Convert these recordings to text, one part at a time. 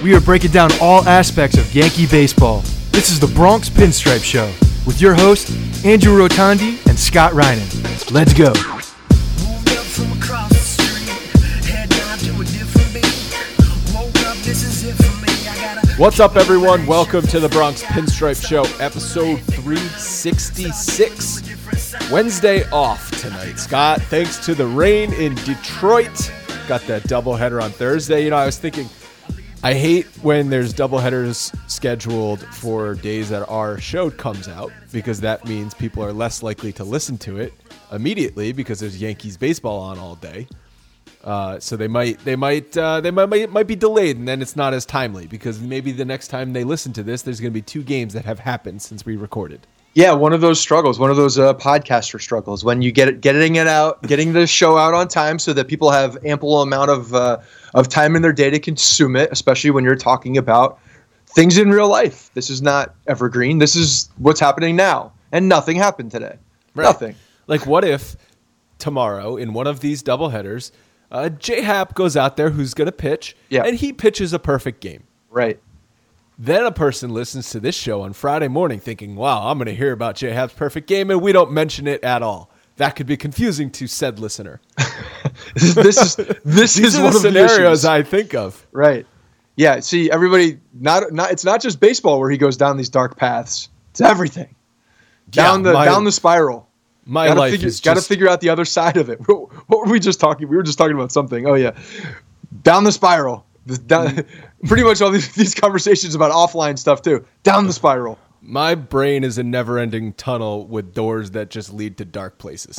We are breaking down all aspects of Yankee baseball. This is the Bronx Pinstripe Show with your hosts, Andrew Rotondi and Scott Reinen. Let's go. What's up, everyone? Welcome to the Bronx Pinstripe Show, episode 366. Wednesday off tonight, Scott, thanks to the rain in Detroit. Got that doubleheader on Thursday. You know, I was thinking, I hate when there's doubleheaders scheduled for days that our show comes out, because that means people are less likely to listen to it immediately because there's Yankees baseball on all day. So they might be delayed, and then it's not as timely because maybe the next time they listen to this, there's going to be two games that have happened since we recorded. Yeah, one of those struggles, one of those podcaster struggles, when you getting the show out on time so that people have ample amount of time in their day to consume it, especially when you're talking about things in real life. This is not evergreen. This is what's happening now, and nothing happened today. Right. Nothing. Like, what if tomorrow in one of these doubleheaders, J-Hap goes out there who's going to pitch, and he pitches a perfect game. Right. Then a person listens to this show on Friday morning thinking, wow, I'm going to hear about J-Hap's perfect game, and we don't mention it at all. That could be confusing to said listener. This is one the of scenarios the I think of. Right. Yeah, see, everybody, it's not just baseball where he goes down these dark paths. It's everything. Down the spiral. My life is got to figure out the other side of it. What were we just talking? We were just talking about something. Oh yeah, down the spiral. Pretty much all these conversations about offline stuff too. Down the spiral. My brain is a never-ending tunnel with doors that just lead to dark places.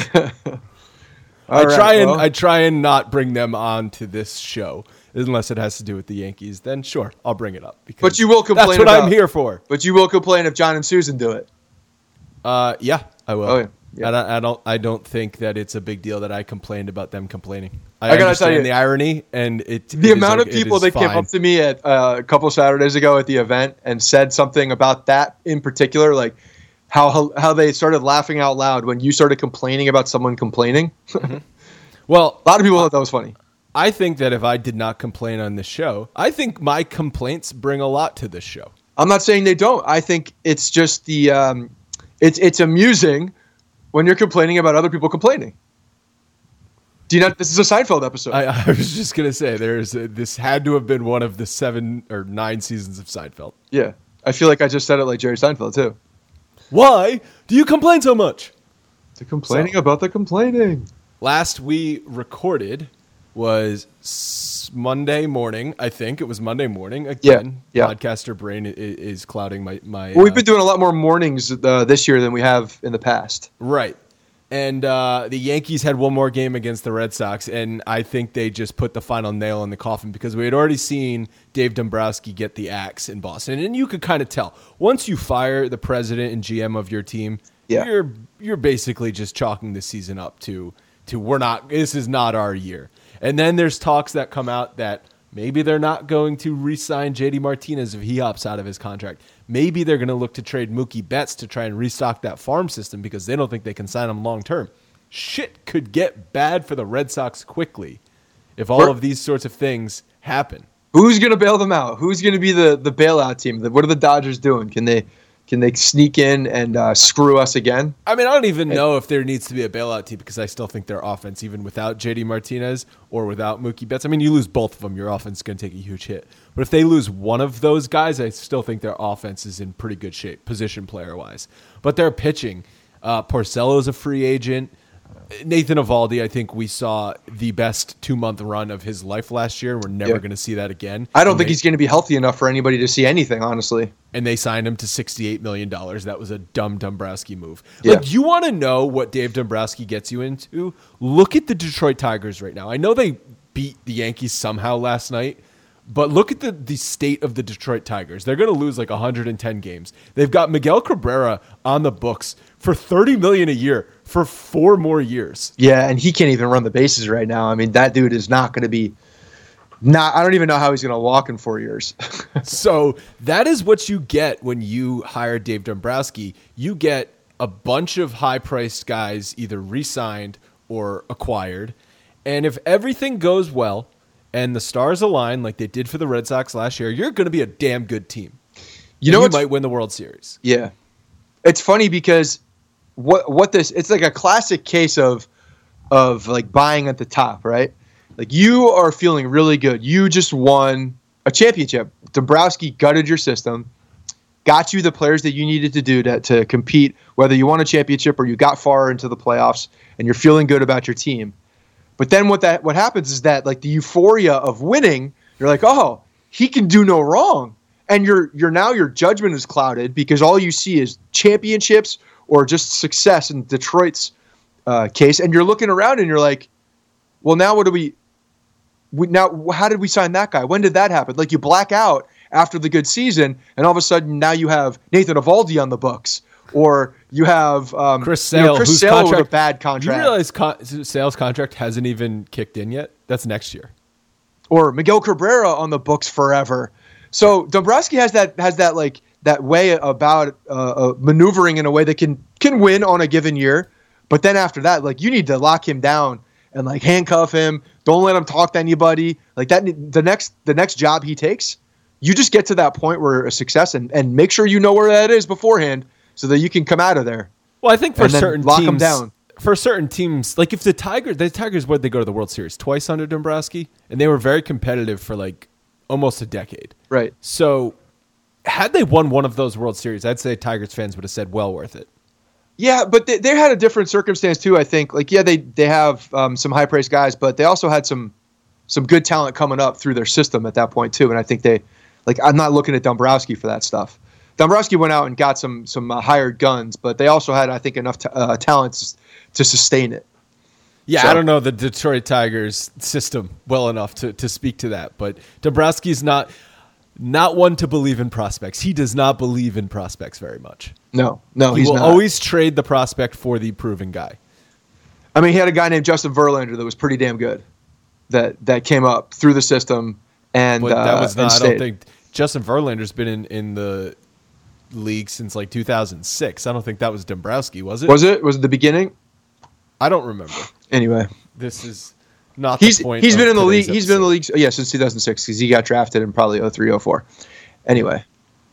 I try and not bring them onto this show unless it has to do with the Yankees. Then sure, I'll bring it up. But you will complain. That's what I'm here for. But you will complain if John and Susan do it. Yeah, I will. Oh yeah. Yeah. I don't think that it's a big deal that I complained about them complaining. I gotta understand tell you, the irony, and the amount of people that came up to me at a couple Saturdays ago at the event and said something about that in particular, like how they started laughing out loud when you started complaining about someone complaining. Mm-hmm. Well, a lot of people thought that was funny. I think that if I did not complain on this show, I think my complaints bring a lot to this show. I'm not saying they don't. I think it's just it's amusing when you're complaining about other people complaining. Do you not? This is a Seinfeld episode. I was just going to say, this had to have been one of the 7 or 9 seasons of Seinfeld. Yeah. I feel like I just said it like Jerry Seinfeld, too. Why do you complain so much? The complaining about the complaining. Last we recorded was Monday morning, I think. It was Monday morning. Again, podcaster brain is clouding my well, we've been doing a lot more mornings this year than we have in the past. Right. And the Yankees had one more game against the Red Sox, and I think they just put the final nail in the coffin because we had already seen Dave Dombrowski get the axe in Boston. And you could kind of tell. Once you fire the president and GM of your team, you're basically just chalking the season up to this is not our year. And then there's talks that come out that maybe they're not going to re-sign JD Martinez if he opts out of his contract. Maybe they're going to look to trade Mookie Betts to try and restock that farm system because they don't think they can sign him long-term. Shit could get bad for the Red Sox quickly if all of these sorts of things happen. Who's going to bail them out? Who's going to be the bailout team? What are the Dodgers doing? Can they sneak in and screw us again? I mean, I don't even know if there needs to be a bailout team because I still think their offense, even without JD Martinez or without Mookie Betts, I mean, you lose both of them, your offense is going to take a huge hit. But if they lose one of those guys, I still think their offense is in pretty good shape, position player-wise. But they're pitching. Porcello's a free agent. Nathan Eovaldi, I think we saw the best 2-month run of his life last year. We're never going to see that again. I don't think he's going to be healthy enough for anybody to see anything, honestly. And they signed him to $68 million. That was a dumb Dombrowski move. Yeah. Like, you want to know what Dave Dombrowski gets you into? Look at the Detroit Tigers right now. I know they beat the Yankees somehow last night, but look at the state of the Detroit Tigers. They're going to lose like 110 games. They've got Miguel Cabrera on the books for $30 million a year for 4 more years. Yeah, and he can't even run the bases right now. I mean, that dude is not going to be I don't even know how he's going to walk in 4 years. So that is what you get when you hire Dave Dombrowski. You get a bunch of high-priced guys either re-signed or acquired. And if everything goes well and the stars align like they did for the Red Sox last year, you're going to be a damn good team. You might win the World Series. Yeah. It's funny because it's like a classic case of like buying at the top, right? Like you are feeling really good. You just won a championship. Dombrowski gutted your system, got you the players that you needed to do to compete, whether you won a championship or you got far into the playoffs, and you're feeling good about your team. But then what happens is that like the euphoria of winning, you're like, oh, he can do no wrong. And your judgment is clouded because all you see is championships or just success in Detroit's case. And you're looking around and you're like, well, now what do we now? How did we sign that guy? When did that happen? Like you black out after the good season, and all of a sudden now you have Nathan Eovaldi on the books, or you have Chris Sale, Chris Sale with a bad contract. You realize Sale's contract hasn't even kicked in yet? That's next year. Or Miguel Cabrera on the books forever. So Dombrowski has that like that way about maneuvering in a way that can win on a given year, but then after that, like you need to lock him down and like handcuff him. Don't let him talk to anybody. Like that, the next job he takes, you just get to that point where a success and make sure you know where that is beforehand so that you can come out of there. Well, I think for certain lock teams, them down. For certain teams, like if the Tigers, what they go to the World Series twice under Dombrowski, and they were very competitive for like almost a decade. Right. So had they won one of those World Series, I'd say Tigers fans would have said, well worth it. Yeah, but they had a different circumstance too, I think. Like, yeah, they have some high-priced guys, but they also had some good talent coming up through their system at that point too. And I think I'm not looking at Dombrowski for that stuff. Dombrowski went out and got some hired guns, but they also had, I think, enough talent to sustain it. Yeah, So- I don't know the Detroit Tigers system well enough to speak to that, but Dombrowski's not one to believe in prospects. He does not believe in prospects very much. No, He he's will not. always trade the prospect for the proven guy. I mean, he had a guy named Justin Verlander that was pretty damn good that came up through the system and But that was not. I stayed. don't think Justin Verlander's been in the league since like 2006. I don't think that was Dombrowski, was it? Was it the beginning? I don't remember. Anyway, This is not he's the point. been of in the league. today's He's been in the episode. league, since 2006 because he got drafted in probably 03, 04. Anyway,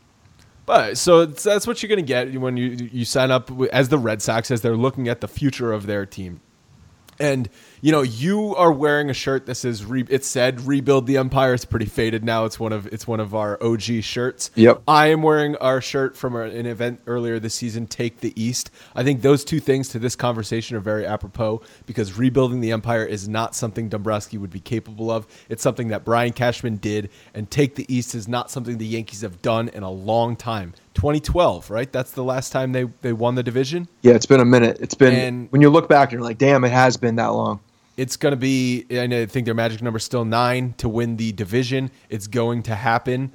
But so that's what you're going to get when you sign up as the Red Sox, as they're looking at the future of their team. And, you are wearing a shirt that says, it said rebuild the Empire. It's pretty faded now. It's one of our OG shirts. Yep. I am wearing our shirt from an event earlier this season, Take the East. I think those two things to this conversation are very apropos because rebuilding the Empire is not something Dombrowski would be capable of. It's something that Brian Cashman did, and Take the East is not something the Yankees have done in a long time. 2012, right? That's the last time they won the division. yeah, it's been a minute. It's been And- when you look back, you're like, damn, it has been that long. It's going to be, and I think their magic number is still 9 to win the division. It's going to happen.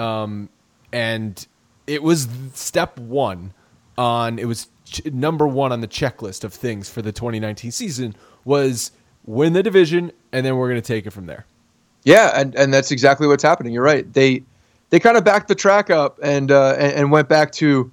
And it was step one it was number one on the checklist of things for the 2019 season was win the division, and then we're going to take it from there. Yeah, and that's exactly what's happening. You're right. They kind of backed the track up and went back to,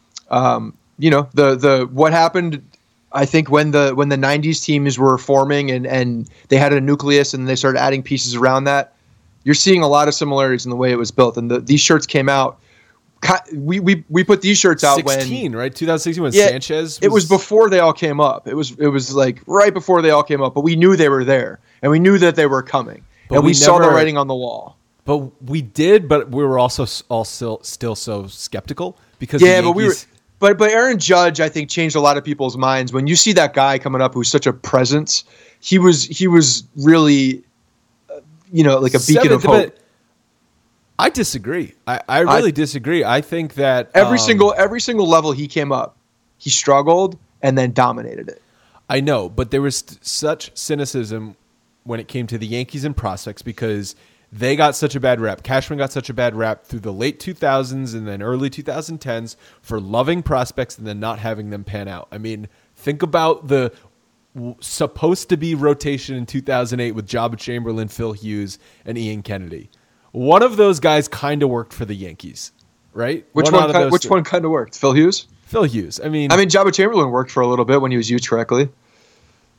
the what happened. I think when the 90s teams were forming and they had a nucleus and they started adding pieces around that, you're seeing a lot of similarities in the way it was built. And these shirts came out. We put these shirts out 16, right? 2016 when Yeah, Sanchez. it was before they all came up. It was like right before they all came up, but we knew they were there and we knew that they were coming. But and we we saw the never- writing on the wall. But we did, but we were also all still so skeptical because Yeah, the but we were. Yankees- But Aaron Judge, I think, changed a lot of people's minds. When you see that guy coming up who's such a presence, he was really, like a beacon of hope. But I disagree. I really disagree. I think that Every single level he came up, he struggled and then dominated it. I know, but there was such cynicism when it came to the Yankees and prospects because they got such a bad rep. Cashman got such a bad rep through the late 2000s and then early 2010s for loving prospects and then not having them pan out. I mean, think about the supposed to be rotation in 2008 with Jabba Chamberlain, Phil Hughes, and Ian Kennedy. One of those guys kind of worked for the Yankees, right? Which one kind of worked? Phil Hughes? Phil Hughes. I mean, Jabba Chamberlain worked for a little bit when he was used correctly.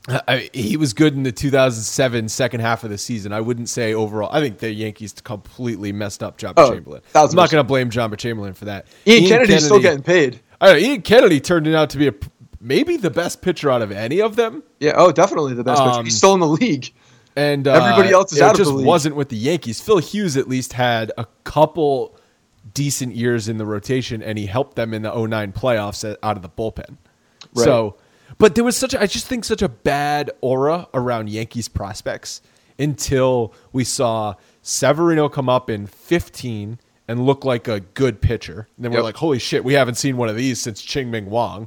He was good in the 2007 second half of the season. I wouldn't say overall. I think the Yankees completely messed up Jabba Chamberlain. I'm not going to blame Jabba Chamberlain for that. Ian Kennedy's still getting paid. Ian Kennedy turned out to be maybe the best pitcher out of any of them. Yeah, definitely the best pitcher. He's still in the league. And everybody else is out of the league. It just wasn't with the Yankees. Phil Hughes at least had a couple decent years in the rotation, and he helped them in the 2009 playoffs out of the bullpen. Right. So... But there was I just think such a bad aura around Yankees prospects until we saw Severino come up in 15 and look like a good pitcher. And then we're like, holy shit, we haven't seen one of these since Ching-Ming Wang.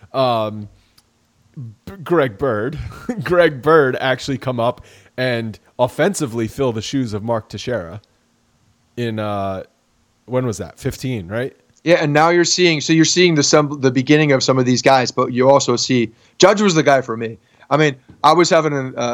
Greg Bird. Greg Bird actually come up and offensively fill the shoes of Mark Teixeira in, when was that? 15, right? Yeah, and now you're seeing the beginning of some of these guys, but you also see Judge was the guy for me. I mean, I was having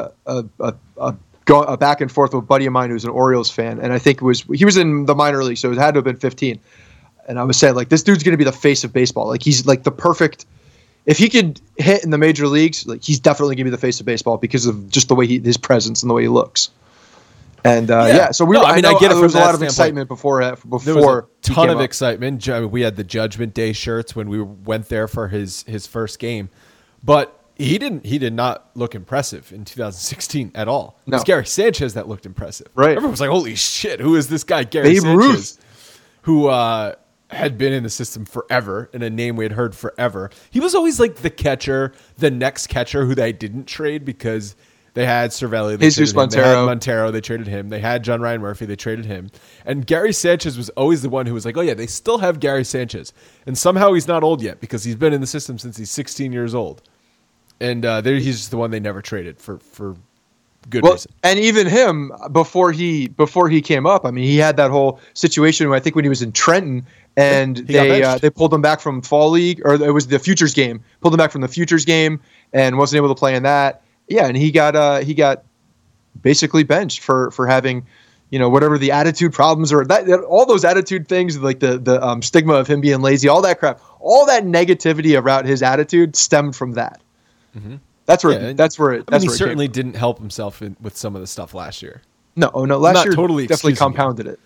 a back and forth with a buddy of mine who's an Orioles fan, and I think he was in the minor league, so it had to have been 15. And I was saying, like, this dude's going to be the face of baseball. Like, he's like the perfect. If he could hit in the major leagues, like, he's definitely going to be the face of baseball because of just the way his presence and the way he looks. And so I get it. There was a lot of excitement before. There was a ton of excitement. We had the Judgment Day shirts when we went there for his first game, but he did not look impressive in 2016 at all. It was Gary Sanchez that looked impressive. Right? Everyone was like, "Holy shit, who is this guy, Gary Sanchez?" Who had been in the system forever and a name we had heard forever. He was always like the catcher, the next catcher who they didn't trade because. They had Cervelli, they Jesus traded him. They had Montero, they traded him. They had John Ryan Murphy, they traded him. And Gary Sanchez was always the one who was like, oh yeah, they still have Gary Sanchez. And somehow he's not old yet because he's been in the system since he's 16 years old. And he's just the one they never traded for good reason. And even him, before he came up, I mean, he had that whole situation where I think when he was in Trenton and they pulled him back from fall league, or it was the Futures game, pulled him back from the Futures game and wasn't able to play in that. Yeah, and he got basically benched for having, whatever the attitude problems or that all those attitude things, like the stigma of him being lazy, all that crap, all that negativity about his attitude stemmed from that. Mm-hmm. That's where he certainly didn't help himself with some of the stuff last year. No, last year totally definitely compounded it.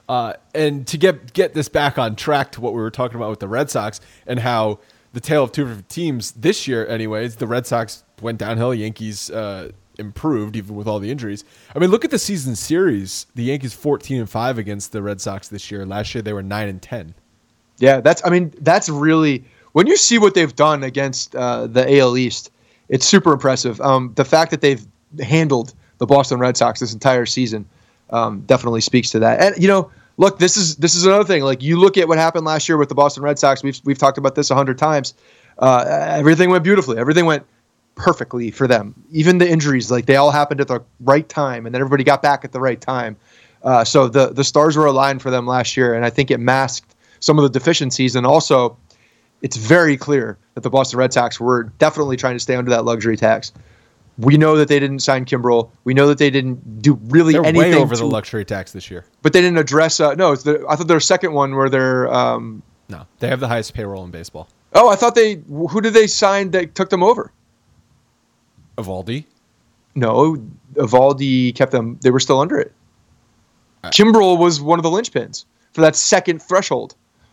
And to get this back on track to what we were talking about with the Red Sox and how the tale of two different teams this year, anyways, the Red Sox went downhill. Yankees improved even with all the injuries. I mean, look at the season series. The Yankees 14-5 against the Red Sox this year. Last year they were 9-10. Yeah, that's really when you see what they've done against the AL East. It's super impressive. The fact that they've handled the Boston Red Sox this entire season definitely speaks to that. And look, this is another thing. Like, you look at what happened last year with the Boston Red Sox. We've talked about this 100 times. Everything went beautifully. Everything went perfectly for them. Even the injuries, like, they all happened at the right time, and then everybody got back at the right time. So the stars were aligned for them last year, and I think it masked some of the deficiencies. And also, it's very clear that the Boston Red Sox were definitely trying to stay under that luxury tax. We know that they didn't sign Kimbrel. We know that they didn't do anything. They're way over the luxury tax this year. But they didn't address. I thought their second one where they're. No, they have the highest payroll in baseball. Oh, I thought who did they sign that took them over? Evaldi? No, Evaldi kept them. They were still under it. Kimbrel was one of the linchpins for that second threshold.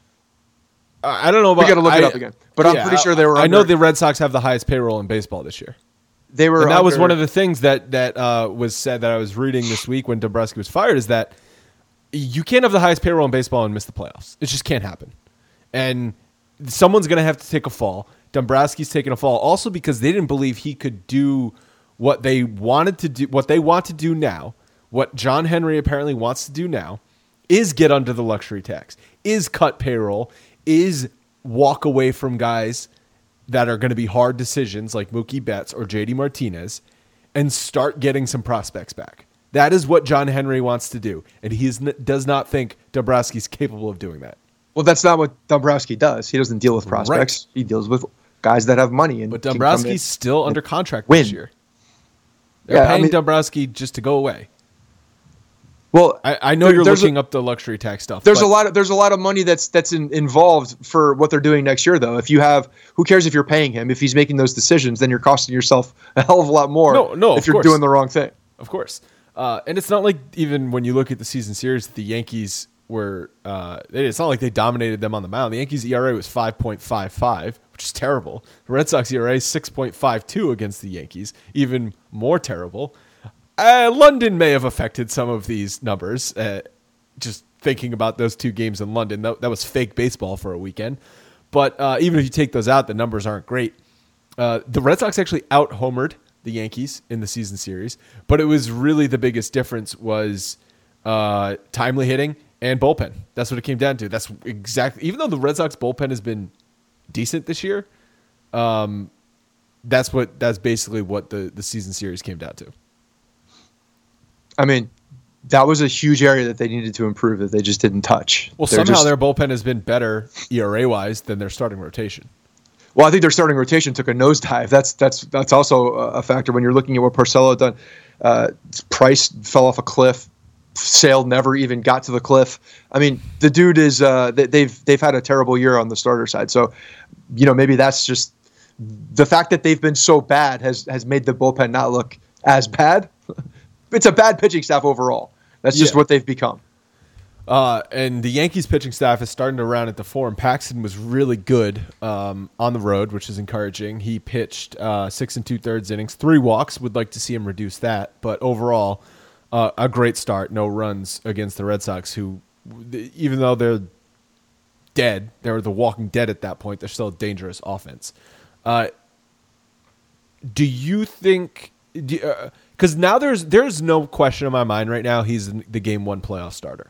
I don't know about. We got to look it up again, but I'm pretty sure they were. I know the Red Sox have the highest payroll in baseball this year. They were. And that was one of the things that was said that I was reading this week when Dombrowski was fired, is that you can't have the highest payroll in baseball and miss the playoffs. It just can't happen. And someone's going to have to take a fall. Dombrowski's taking a fall also because they didn't believe he could do what they wanted to do, what they want to do now, what John Henry apparently wants to do now, is get under the luxury tax, is cut payroll, is walk away from guys that are going to be hard decisions like Mookie Betts or JD Martinez, and start getting some prospects back. That is what John Henry wants to do, and he does not think Dombrowski's capable of doing that. Well, that's not what Dombrowski does. He doesn't deal with prospects. Right. He deals with guys that have money. But Dombrowski's still under contract this year. They're paying Dombrowski just to go away. Well, I know you're looking up the luxury tax stuff. There's a lot of money that's involved for what they're doing next year, though. Who cares if you're paying him? If he's making those decisions, then you're costing yourself a hell of a lot more. No, if you're doing the wrong thing. Of course. And it's not like, even when you look at the season series, the Yankees were it's not like they dominated them on the mound. The Yankees ERA was 5.55, which is terrible. The Red Sox ERA is 6.52 against the Yankees, even more terrible. London may have affected some of these numbers. Just thinking about those two games in London, that was fake baseball for a weekend. But even if you take those out, the numbers aren't great. The Red Sox actually out-homered the Yankees in the season series, but it was really the biggest difference was timely hitting and bullpen. That's what it came down to. That's exactly, even though the Red Sox bullpen has been decent this year, that's basically what the season series came down to. I mean, that was a huge area that they needed to improve that they just didn't touch. Well, somehow their bullpen has been better ERA-wise than their starting rotation. Well, I think their starting rotation took a nosedive. That's also a factor when you're looking at what Porcello done. Price fell off a cliff. Sale never even got to the cliff. I mean, the dude is they've had a terrible year on the starter side. So, maybe that's just the fact that they've been so bad has made the bullpen not look as bad. It's a bad pitching staff overall. That's just what they've become. And the Yankees pitching staff is starting to round at the form. Paxton was really good on the road, which is encouraging. He pitched 6 2/3 innings, 3 walks. Would like to see him reduce that. But overall, a great start. No runs against the Red Sox, who, even though they're dead, they're the walking dead at that point, they're still a dangerous offense. Do you think... Because now there's no question in my mind right now he's the game 1 playoff starter.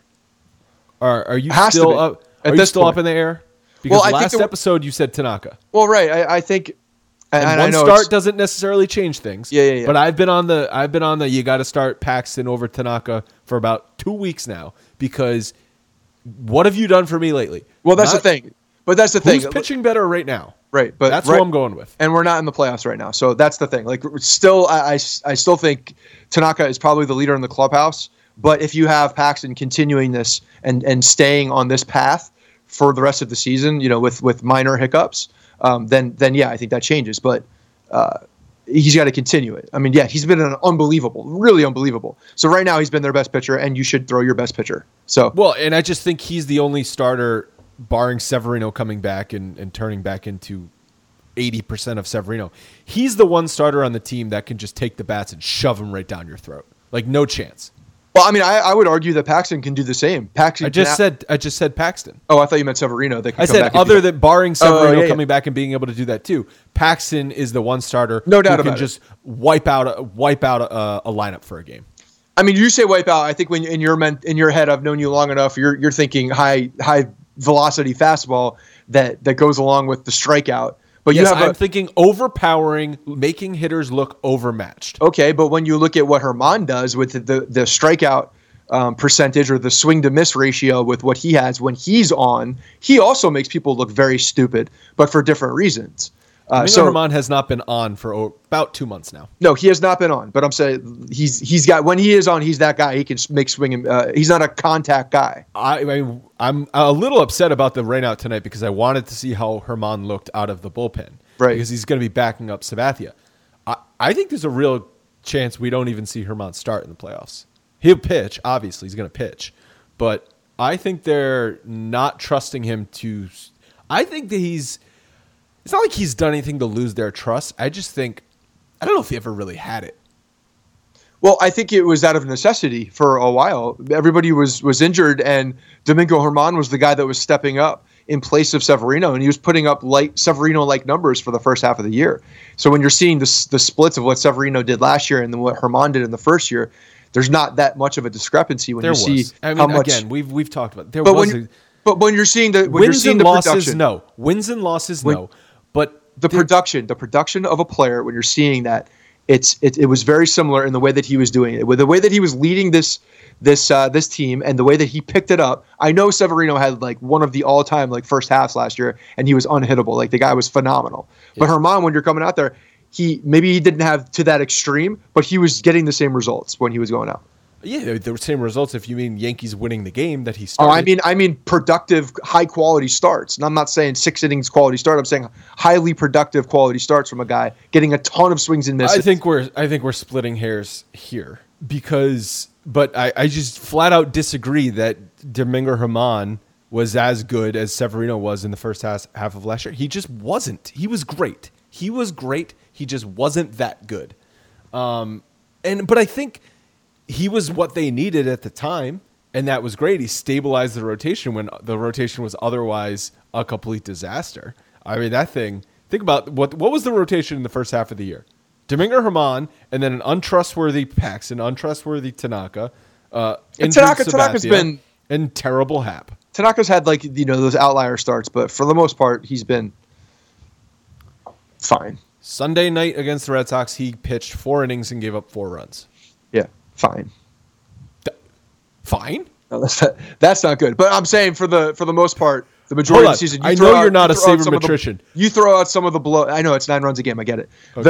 Are you still up? Are you still up in the air? Because last episode you said Tanaka. Well, right. I think and one start doesn't necessarily change things. Yeah. But I've been on the you got to start Paxton over Tanaka for about 2 weeks now, because what have you done for me lately? Well, that's the thing. But that's the thing. Who's pitching better right now? Right, but that's what I'm going with. And we're not in the playoffs right now, so that's the thing. Like, still, I still think Tanaka is probably the leader in the clubhouse. But if you have Paxton continuing this and staying on this path for the rest of the season, with minor hiccups, then yeah, I think that changes. But he's got to continue it. I mean, yeah, he's been really unbelievable. So right now he's been their best pitcher, and you should throw your best pitcher. So and I just think he's the only starter, barring Severino coming back and turning back into 80% of Severino. He's the one starter on the team that can just take the bats and shove them right down your throat. Like, no chance. Well, I mean, I would argue that Paxton can do the same. I just said Paxton. Oh, I thought you meant Severino. I said other than barring Severino coming back and being able to do that too. Paxton is the one starter no doubt who about can just wipe out a lineup for a game. I mean, you say wipe out. I think when in your head, I've known you long enough. You're thinking high velocity fastball that goes along with the strikeout. But yes, I'm thinking overpowering, making hitters look overmatched. Okay, but when you look at what Germán does with the strikeout percentage or the swing to miss ratio with what he has when he's on, he also makes people look very stupid, but for different reasons. Germán has not been on for about 2 months now. No, he has not been on. But I'm saying he's got, when he is on, he's that guy. He can make swing. He's not a contact guy. I'm a little upset about the rainout tonight because I wanted to see how Germán looked out of the bullpen. Right. Because he's going to be backing up Sabathia. I think there's a real chance we don't even see Germán start in the playoffs. He'll pitch. Obviously, he's going to pitch. But I think they're not trusting him to. I think that it's not like he's done anything to lose their trust. I just think, I don't know if he ever really had it. Well, I think it was out of necessity for a while. Everybody was injured, and Domingo Germán was the guy that was stepping up in place of Severino, and he was putting up Severino-like numbers for the first half of the year. So when you're seeing the splits of what Severino did last year and then what Germán did in the first year, there's not that much of a discrepancy when see how much. Again, we've talked about but when you're seeing the wins and losses, production, no wins and losses, no. But the production of a player, when you're seeing that, it was very similar in the way that he was doing it, with the way that he was leading this team and the way that he picked it up. I know Severino had like one of the all-time first halves last year, and he was unhittable. Like, the guy was phenomenal. Yeah. But Germán, when you're coming out there, he didn't have to that extreme, but he was getting the same results when he was going out. Yeah, the same results if you mean Yankees winning the game that he Oh, started. I mean productive, high quality starts. And I'm not saying 6 innings quality start. I'm saying highly productive quality starts from a guy getting a ton of swings and misses. I think we're splitting hairs here but I just flat out disagree that Domingo Germán was as good as Severino was in the first half of last year. He just wasn't. He was great. He just wasn't that good. But I think he was what they needed at the time, and that was great. He stabilized the rotation when the rotation was otherwise a complete disaster. I mean, that thing. Think about what was the rotation in the first half of the year? Domingo Germán, and then an untrustworthy Paxton, untrustworthy Tanaka, and Tanaka's been and terrible Happ. Tanaka's had those outlier starts, but for the most part, he's been fine. Sunday night against the Red Sox, he pitched 4 innings and gave up 4 runs. Yeah, fine. Fine? No, that's not good. But I'm saying for the most part, the majority of the season, I know you're not a sabermetrician. You throw out some of the blow. I know it's 9 runs a game. I get it. Okay.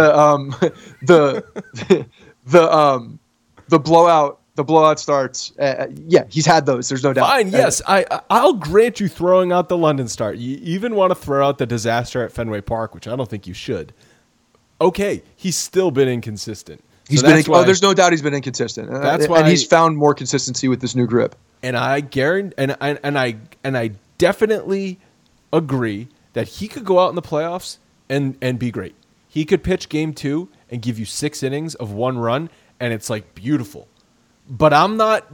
The blowout starts. Yeah, he's had those. There's no doubt. Fine. Yes, I'll grant you throwing out the London start. You even want to throw out the disaster at Fenway Park, which I don't think you should. Okay, he's still been inconsistent. There's no doubt he's been inconsistent. That's why, and he's found more consistency with this new grip. And I guarantee, and I definitely agree that he could go out in the playoffs and be great. He could pitch game 2 and give you 6 innings of 1 run, and it's like beautiful. But I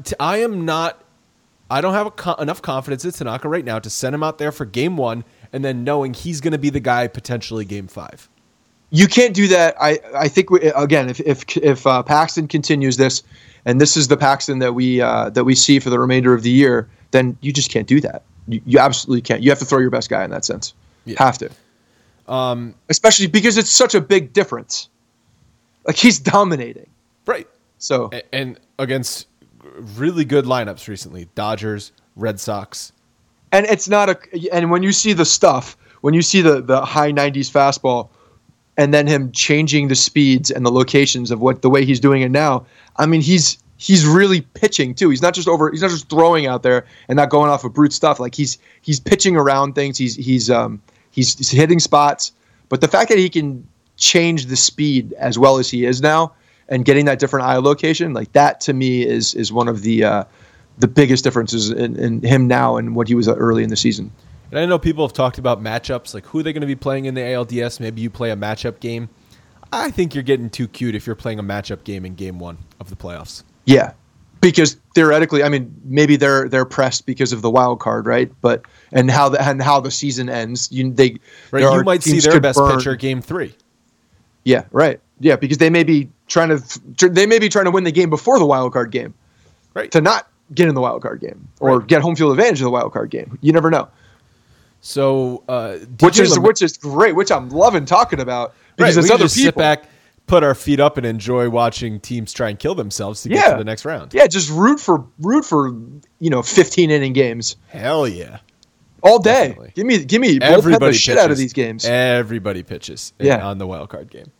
don't have enough confidence in Tanaka right now to send him out there for game 1 and then knowing he's going to be the guy potentially game 5. You can't do that. I think again, if Paxton continues this, and this is the Paxton that we see for the remainder of the year, then you just can't do that. You absolutely can't. You have to throw your best guy in that sense. Yeah. Have to. Especially because it's such a big difference. Like, he's dominating. Right. So and against really good lineups recently, Dodgers, Red Sox. And it's not and when you see the stuff, when you see the high 90s fastball, and then him changing the speeds and the locations of the way he's doing it now, I mean, he's really pitching too. He's not just throwing out there and not going off of brute stuff. Like, he's pitching around things. He's hitting spots. But the fact that he can change the speed as well as he is now and getting that different eye location, like, that to me is one of the biggest differences in him now and what he was early in the season. And I know people have talked about matchups, like who are they going to be playing in the ALDS. Maybe you play a matchup game. I think you're getting too cute if you're playing a matchup game in game 1 of the playoffs. Yeah, because theoretically, I mean, maybe they're pressed because of the wild card, right? But and how the season ends, you might see their best pitcher game 3. Yeah, right. Yeah, because they may be trying to win the game before the wild card game, right? To not get in the wild card game or get home field advantage of the wild card game. You never know. So, which is great, which I'm loving talking about, because there's other people. Sit back, put our feet up, and enjoy watching teams try and kill themselves to get to the next round. Yeah, just root for 15 inning games. Hell yeah, all day. Definitely. Give me bullpen the shit out of these games. Everybody pitches on the wild card game.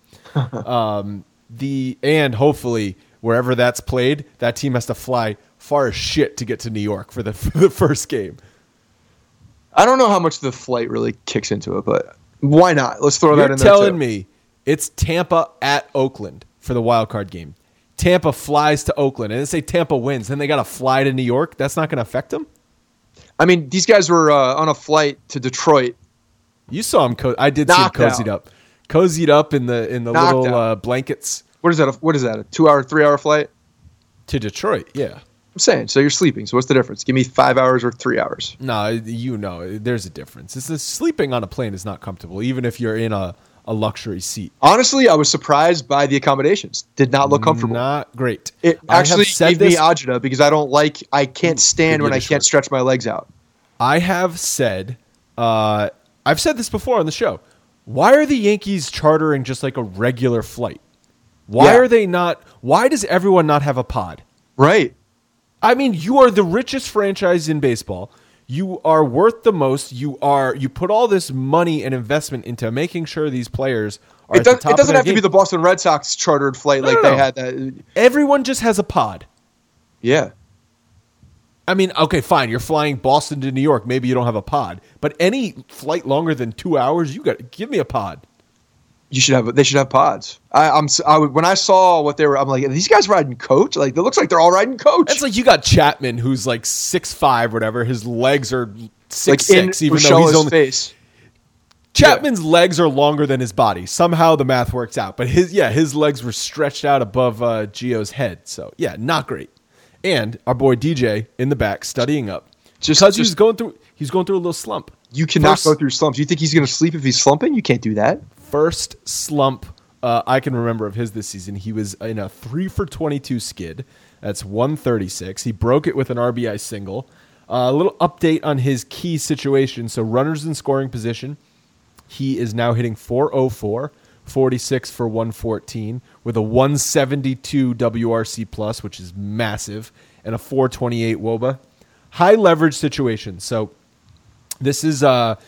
And hopefully wherever that's played, that team has to fly far as shit to get to New York for the first game. I don't know how much the flight really kicks into it, but why not? Let's throw that in there. You're telling me it's Tampa at Oakland for the wild card game. Tampa flies to Oakland, and they say Tampa wins. Then they got to fly to New York. That's not going to affect them? I mean, these guys were on a flight to Detroit. You saw him. I did see him cozied up in the little blankets. What is that? What is that? A 2-hour, 3-hour flight to Detroit? Yeah. I'm saying, so you're sleeping. So what's the difference? Give me 5 hours or 3 hours. No, there's a difference. Sleeping on a plane is not comfortable, even if you're in a luxury seat. Honestly, I was surprised by the accommodations. Did not look comfortable. Not great. It actually gave me agita because I can't stand when I can't stretch my legs out. I have said, I've said this before on the show. Why are the Yankees chartering just like a regular flight? Why are they not? Why does everyone not have a pod? Right. I mean, you are the richest franchise in baseball. You are worth the most. You put all this money and investment into making sure these players are at the top of their game. It doesn't have to be the Boston Red Sox chartered flight they had that. Everyone just has a pod. Yeah. I mean, okay, fine. You're flying Boston to New York. Maybe you don't have a pod, but any flight longer than 2 hours, you got to give me a pod. They should have pods. When I saw what they were, I'm like, are these guys riding coach? Like, it looks like they're all riding coach. It's like you got Chapman, who's like 6'5", whatever. His legs are 6'6", like in even though he's only face. Chapman's legs are longer than his body. Somehow the math works out, but his legs were stretched out above Gio's head. So yeah, not great. And our boy DJ in the back studying up because he's going through a little slump. You cannot go through slumps. You think he's going to sleep if he's slumping? You can't do that. First slump I can remember of his this season. He was in a 3-for-22 skid. That's 136. He broke it with an RBI single. A little update on his key situation. So runners in scoring position. He is now hitting .404, 46 for 114 with a 172 WRC plus, which is massive, and a 428 WOBA. High leverage situation. So this is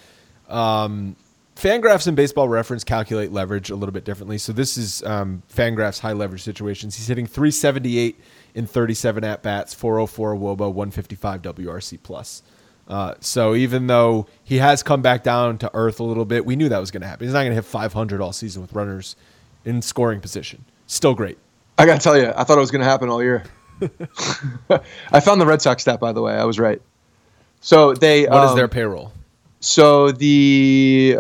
Fangraphs and Baseball Reference calculate leverage a little bit differently. So this is Fangraphs high leverage situations. He's hitting 378 in 37 at bats, 404 WOBA, 155 WRC plus. So even though he has come back down to earth a little bit, we knew that was going to happen. He's not going to hit 500 all season with runners in scoring position. Still great. I got to tell you, I thought it was going to happen all year. I found the Red Sox stat, by the way. I was right. So what is their payroll? So here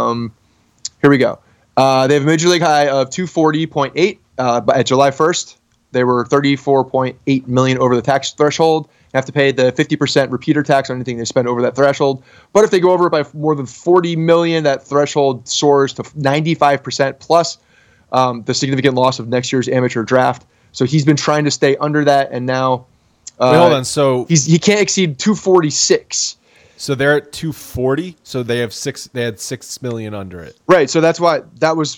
we go. They have a major league high of 240.8 at July 1st. They were 34.8 million over the tax threshold. They have to pay the 50% repeater tax on anything they spend over that threshold. But if they go over it by more than 40 million, that threshold soars to 95% plus the significant loss of next year's amateur draft. So he's been trying to stay under that, and now wait, hold on. So he can't exceed 246. So they're at 240. So they had 6 million under it. Right. So that's why that was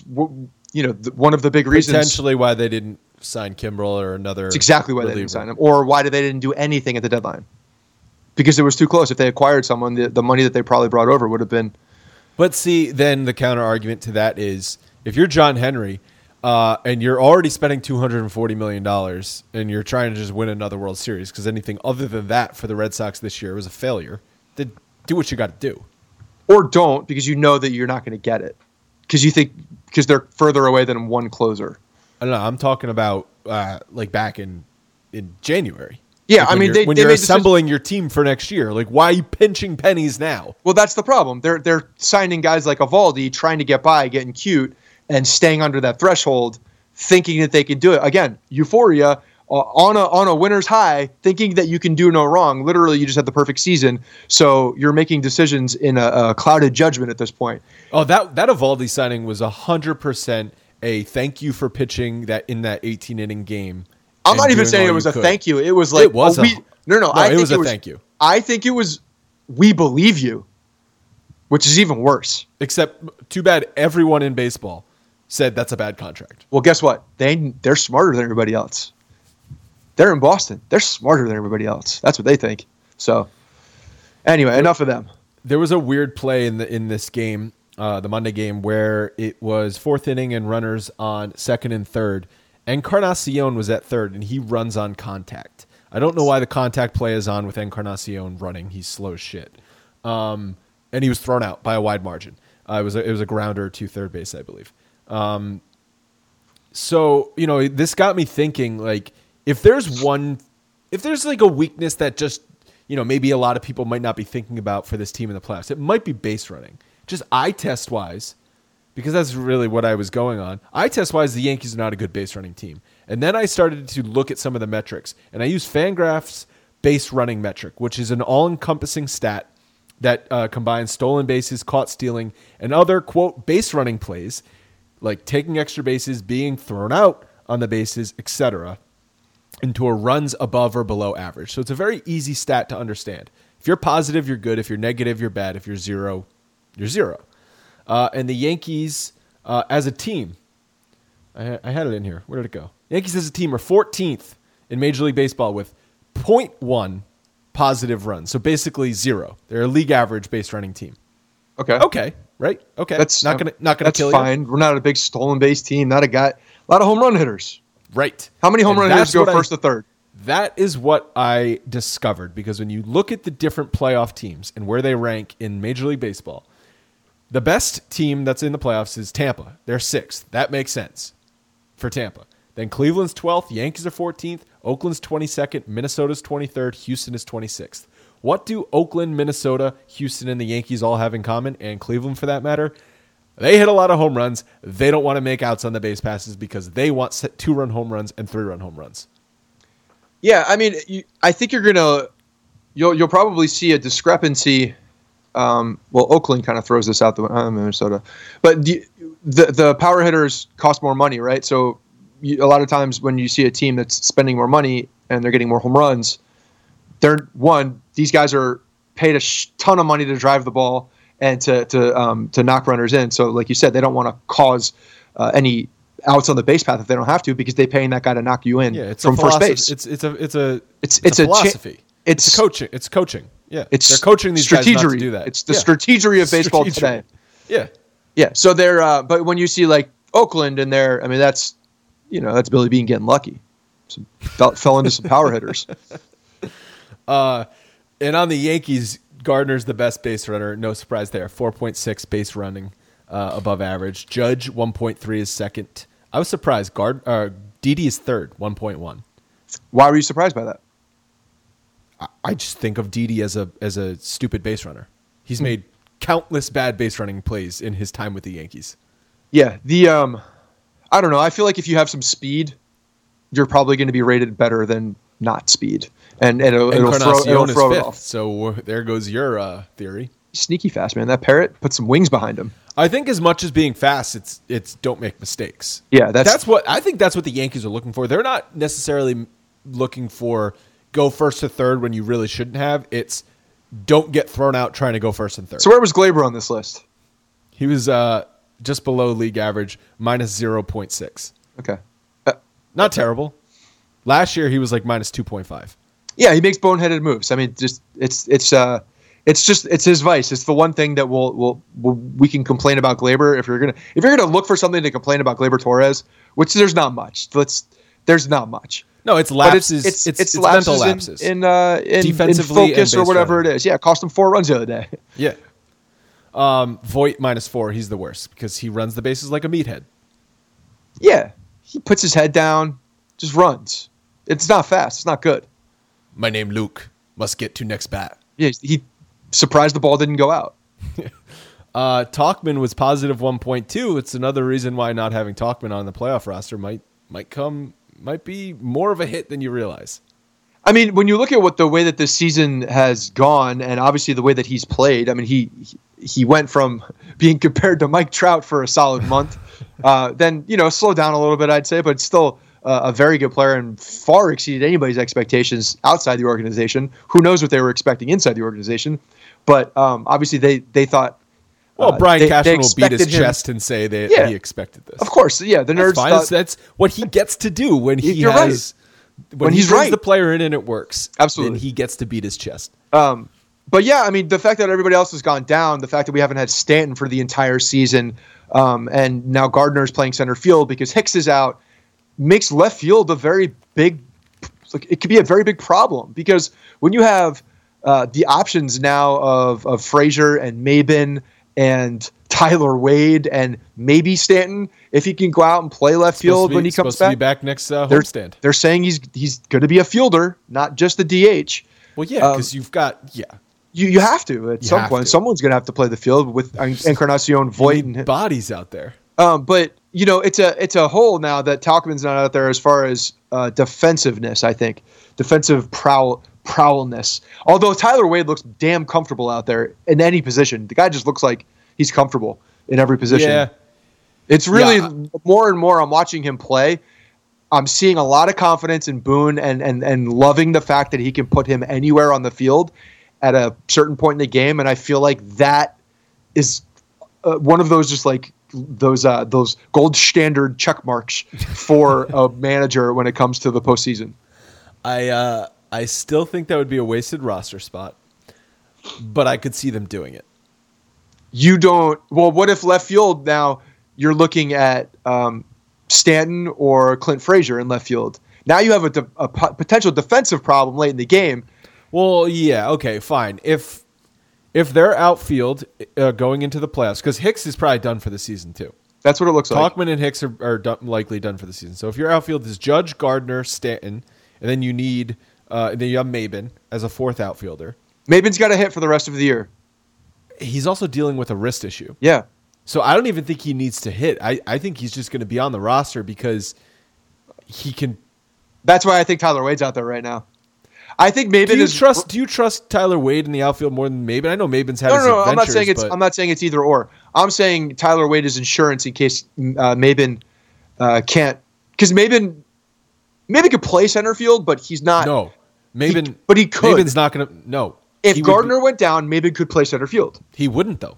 one of the big reasons. Potentially why they didn't sign Kimbrel or another. It's exactly why they didn't sign him, or why they didn't do anything at the deadline. Because it was too close. If they acquired someone, the money that they probably brought over would have been. But see, then the counter argument to that is, if you're John Henry and you're already spending $240 million and you're trying to just win another World Series, because anything other than that for the Red Sox this year was a failure, then do what you got to do. Or don't, because you know that you're not going to get it. Because they're further away than one closer. I don't know. I'm talking about like back in January. Yeah, like I mean, when you're assembling your team for next year, like, why are you pinching pennies now? Well, that's the problem. They're signing guys like Eovaldi, trying to get by, getting cute, and staying under that threshold, thinking that they can do it. Again, euphoria on a winner's high, thinking that you can do no wrong. Literally, you just had the perfect season, so you're making decisions in a clouded judgment at this point. Oh, that Eovaldi signing was 100% a thank you for pitching that in that 18-inning game. I'm not even saying it was a thank you. It was like, it was no. I think it was a thank you. I think it was, we believe you, which is even worse. Except, too bad everyone in baseball said that's a bad contract. Well, guess what? They're smarter than everybody else. They're in Boston. They're smarter than everybody else. That's what they think. So, anyway, enough of them. There was a weird play in this game, the Monday game, where it was fourth inning and runners on second and third. Encarnacion was at third, and he runs on contact. I don't know why the contact play is on with Encarnacion running. He's slow as shit. And he was thrown out by a wide margin. It was a grounder to third base, I believe. So, this got me thinking, like, if there's like a weakness that just, maybe a lot of people might not be thinking about for this team in the playoffs, it might be base running. Just eye test wise, because that's really what I was going on. Eye test wise, the Yankees are not a good base running team. And then I started to look at some of the metrics, and I used Fangraphs base running metric, which is an all-encompassing stat that combines stolen bases, caught stealing, and other, quote, base running plays, like taking extra bases, being thrown out on the bases, etc., into a runs above or below average. So it's a very easy stat to understand. If you're positive, you're good. If you're negative, you're bad. If you're zero, you're zero. And the Yankees as a team, I had it in here. Where did it go? Yankees as a team are 14th in Major League Baseball with 0.1 positive runs. So basically zero. They're a league average base running team. Okay. Right? Okay. That's not gonna kill you. That's fine. We're not a big stolen base team. Not a lot of home run hitters. Right. How many home run hitters go first to third? That is what I discovered, because when you look at the different playoff teams and where they rank in Major League Baseball, the best team that's in the playoffs is Tampa. They're 6th. That makes sense for Tampa. Then Cleveland's 12th, Yankees are 14th, Oakland's 22nd, Minnesota's 23rd, Houston is 26th. What do Oakland, Minnesota, Houston, and the Yankees all have in common, and Cleveland for that matter? They hit a lot of home runs. They don't want to make outs on the base passes because they want 2-run home runs and 3-run home runs. Yeah, I mean, I think you'll probably see a discrepancy. Oakland kind of throws this out the Minnesota, but the power hitters cost more money, right? So a lot of times when you see a team that's spending more money and they're getting more home runs, these guys are paid a ton of money to drive the ball and to knock runners in. So like you said, they don't want to cause any outs on the base path if they don't have to, because they're paying that guy to knock you in from first base. It's a philosophy. It's coaching. It's coaching. Yeah, they're coaching these guys not to do that. It's the strategery of baseball today. Yeah, yeah. So they're but when you see like Oakland in there, I mean that's Billy Beane getting lucky. Fell into some power hitters. And on the Yankees, Gardner's the best base runner. No surprise there. 4.6 base running above average. Judge 1.3 is second. I was surprised. Didi is third, 1.1. Why were you surprised by that? I just think of Didi as a stupid base runner. He's made countless bad base running plays in his time with the Yankees. Yeah, I don't know. I feel like if you have some speed, you're probably going to be rated better than not speed, and it'll throw it off. So there goes your theory. Sneaky fast, man. That Parrot put some wings behind him. I think as much as being fast, it's don't make mistakes. Yeah, that's what the Yankees are looking for. They're not necessarily looking for go first to third when you really shouldn't have. It's don't get thrown out trying to go first and third. So where was Gleyber on this list? He was just below league average, minus 0.6. Okay. Not terrible. Last year he was like minus 2.5. Yeah, he makes boneheaded moves. I mean, just it's his vice. It's the one thing that we can complain about Gleyber. If you're gonna look for something to complain about Gleyber Torres, which there's not much. There's not much. No, it's lapses. It's lapses mental lapses in defensively focus and or whatever running. it is. Yeah, it cost him 4 runs the other day. Yeah. Voit minus 4. He's the worst because he runs the bases like a meathead. Yeah, he puts his head down, just runs. It's not fast. It's not good. My name Luke. Must get to next bat. Yeah, he surprised the ball didn't go out. Tauchman was positive 1.2. It's another reason why not having Tauchman on the playoff roster might be more of a hit than you realize. I mean, when you look at the way that this season has gone, and obviously the way that he's played, I mean, he went from being compared to Mike Trout for a solid month, then slowed down a little bit, I'd say, but still a very good player and far exceeded anybody's expectations outside the organization. Who knows what they were expecting inside the organization? But obviously they thought. Well, Brian Cashman will beat his chest and say he expected this. Of course, yeah. The nerds thought, that's what he gets to do when he you're has. Right. When he brings the player in and it works, absolutely, then he gets to beat his chest. But yeah, I mean, the fact that everybody else has gone down, the fact that we haven't had Stanton for the entire season, and now Gardner's playing center field because Hicks is out, makes left field a very big. It could be a very big problem because when you have the options now of Frazier and Maben and Tyler Wade and maybe Stanton, if he can go out and play left field when he comes back. To be back next homestand. They're saying he's going to be a fielder, not just the DH. Well, yeah, because you've got You have to at some point. Someone's going to have to play the field with Encarnacion, Voit, and bodies out there. But it's a hole now that Tauchman's not out there as far as defensiveness. I think defensive prowlness. Although Tyler Wade looks damn comfortable out there in any position. The guy just looks like he's comfortable in every position. Yeah. It's really more and more I'm watching him play. I'm seeing a lot of confidence in Boone and loving the fact that he can put him anywhere on the field at a certain point in the game. And I feel like that is one of those just like those gold standard check marks for a manager when it comes to the postseason. I still think that would be a wasted roster spot, but I could see them doing it. You don't. Well, what if left field now you're looking at Stanton or Clint Frazier in left field? Now you have a potential defensive problem late in the game. Well, yeah, okay, fine. If their outfield going into the playoffs, because Hicks is probably done for the season too. That's what it looks like. Tauchman and Hicks are likely done for the season. So if your outfield is Judge, Gardner, Stanton, and then you need then you have Maben as a fourth outfielder. Maben's got a hit for the rest of the year. He's also dealing with a wrist issue. Yeah. So I don't even think he needs to hit. I think he's just going to be on the roster because he can. That's why I think Tyler Wade's out there right now. I think Maben Do you trust Tyler Wade in the outfield more than Maben? I know Maben's had his No. adventures, I'm not saying it's either or. I'm saying Tyler Wade is insurance in case Maben can't, because Maben could play center field, but he's not. No, Maben. But he could. Maben's not going to. No. If Gardner went down, Maben could play center field. He wouldn't though.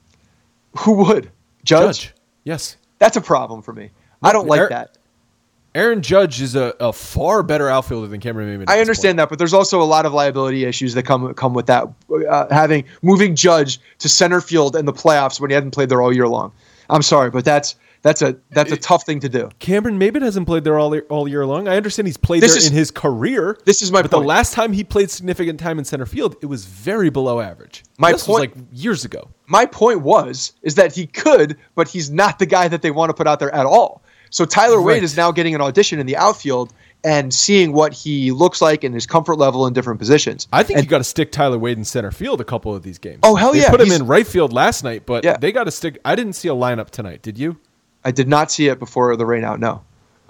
Who would? Judge? Yes. That's a problem for me. I don't like that. Aaron Judge is a far better outfielder than Cameron Maben. I understand that, but there's also a lot of liability issues that come with that. Moving Judge to center field in the playoffs when he hasn't played there all year long. I'm sorry, but that's a tough thing to do. Cameron Maben hasn't played there all year long. I understand he's played there in his career. This is my point. But the last time he played significant time in center field, it was very below average. This was like years ago. My point is that he could, but he's not the guy that they want to put out there at all. So Tyler Wade is now getting an audition in the outfield and seeing what he looks like and his comfort level in different positions. I think you got to stick Tyler Wade in center field a couple of these games. Oh, hell yeah. They put him in right field last night, but they got to stick. I didn't see a lineup tonight. Did you? I did not see it before the rain out, no.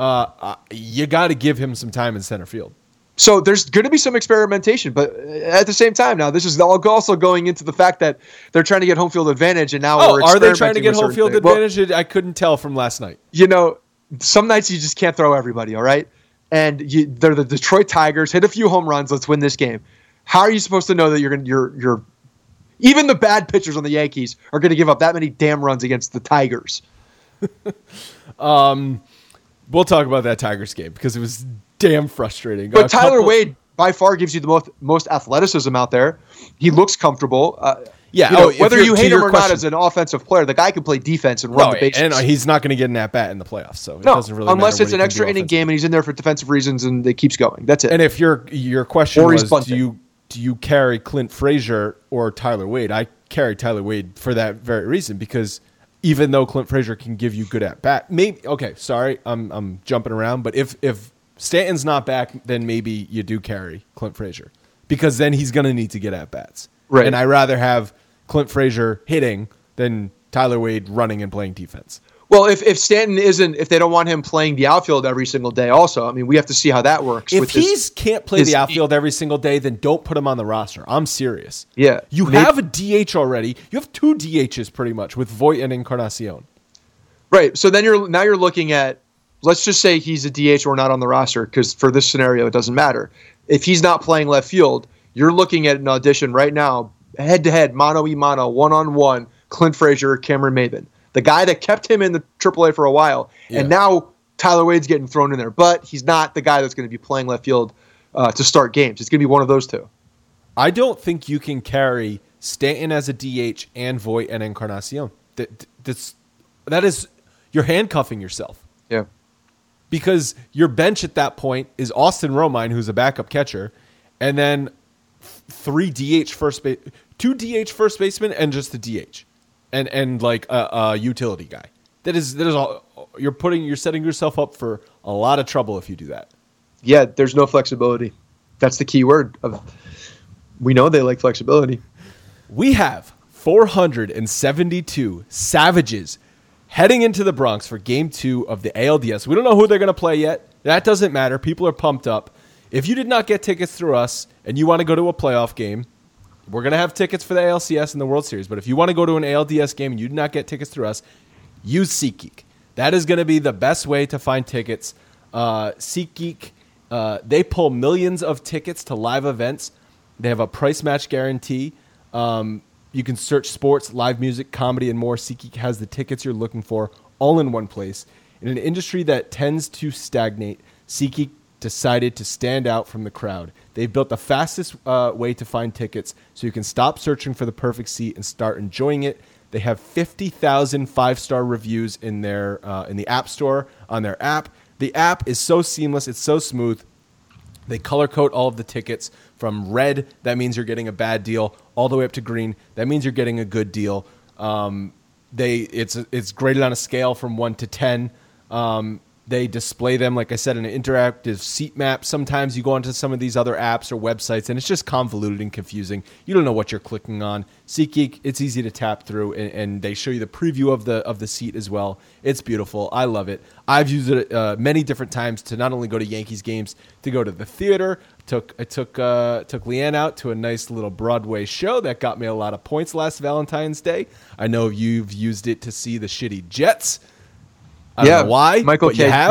You got to give him some time in center field. So there's going to be some experimentation, but at the same time, now this is also going into the fact that they're trying to get home field advantage, and now are they trying to get home field advantage? Well, I couldn't tell from last night. Some nights you just can't throw everybody, all right? And they're the Detroit Tigers. Hit a few home runs. Let's win this game. How are you supposed to know that you're even the bad pitchers on the Yankees are going to give up that many damn runs against the Tigers? We'll talk about that Tigers game because it was damn frustrating. But Tyler Wade by far gives you the most athleticism out there. He looks comfortable. Whether you hate him or not as an offensive player, the guy can play defense and run the bases. And he's not going to get an at-bat in the playoffs, so it doesn't really unless matter it's an extra inning game and he's in there for defensive reasons and it keeps going. That's it. And if your question was, do you carry Clint Frazier or Tyler Wade? I carry Tyler Wade for that very reason, because even though Clint Frazier can give you good at-bat, I'm jumping around, but if Stanton's not back, then maybe you do carry Clint Frazier, because then he's going to need to get at-bats. Right. And I'd rather have Clint Frazier hitting than Tyler Wade running and playing defense. Well, if Stanton if they don't want him playing the outfield every single day also, I mean, we have to see how that works. If he can't play the outfield every single day, then don't put him on the roster. I'm serious. Yeah. You have a DH already. You have two DHs pretty much with Voit and Encarnacion. Right. So then you're looking at, let's just say he's a DH or not on the roster, because for this scenario, it doesn't matter. If he's not playing left field, you're looking at an audition right now, head-to-head, mano-a-mano, one-on-one, Clint Frazier, Cameron Maben. The guy that kept him in the AAA for a while. Yeah. And now Tyler Wade's getting thrown in there. But he's not the guy that's going to be playing left field to start games. It's going to be one of those two. I don't think you can carry Stanton as a DH and Voit and Encarnacion. That is, you're handcuffing yourself. Yeah. Because your bench at that point is Austin Romine, who's a backup catcher, and then two DH first basemen, and just the DH, and like a utility guy. That is all. You're setting yourself up for a lot of trouble if you do that. Yeah, there's no flexibility. That's the key word. We know they like flexibility. We have 472 Savages heading into the Bronx for Game 2 of the ALDS. We don't know who they're going to play yet. That doesn't matter. People are pumped up. If you did not get tickets through us and you want to go to a playoff game, we're going to have tickets for the ALCS and the World Series. But if you want to go to an ALDS game and you did not get tickets through us, use SeatGeek. That is going to be the best way to find tickets. SeatGeek, they pull millions of tickets to live events. They have a price match guarantee. You can search sports, live music, comedy, and more. SeatGeek has the tickets you're looking for all in one place. In an industry that tends to stagnate, SeatGeek decided to stand out from the crowd. They've built the fastest way to find tickets so you can stop searching for the perfect seat and start enjoying it. They have 50,000 five-star reviews in the App Store on their app. The app is so seamless. It's so smooth. They color code all of the tickets from red. That means you're getting a bad deal, all the way up to green. That means you're getting a good deal. It's graded on a scale from 1 to 10. They display them, like I said, in an interactive seat map. Sometimes you go onto some of these other apps or websites, and it's just convoluted and confusing. You don't know what you're clicking on. SeatGeek, it's easy to tap through, and they show you the preview of the seat as well. It's beautiful. I love it. I've used it many different times to not only go to Yankees games, to go to the theater. I took Leanne out to a nice little Broadway show that got me a lot of points last Valentine's Day. I know you've used it to see the shitty Jets. I don't know why. Michael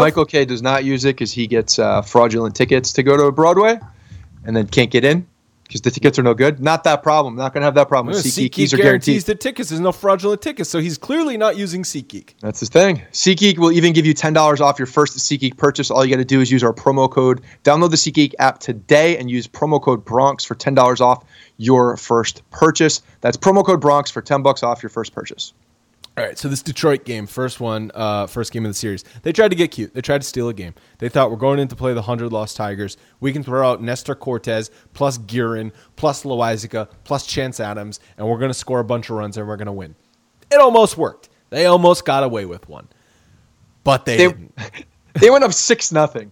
K does not use it because he gets fraudulent tickets to go to Broadway, and then can't get in because the tickets are no good. Not that problem. Not going to have that problem with SeatGeek. SeatGeek guarantees the tickets. There's no fraudulent tickets, so he's clearly not using SeatGeek. That's his thing. SeatGeek will even give you $10 off your first SeatGeek purchase. All you got to do is use our promo code. Download the SeatGeek app today and use promo code Bronx for $10 off your first purchase. That's promo code Bronx for $10 off your first purchase. All right, so this Detroit game, first game of the series, they tried to get cute. They tried to steal a game. They thought, we're going in to play the 100-loss Tigers. We can throw out Nestor Cortez plus Guerin plus Loizica plus Chance Adams, and we're going to score a bunch of runs and we're going to win. It almost worked. They almost got away with one, but they didn't. They went up 6-0.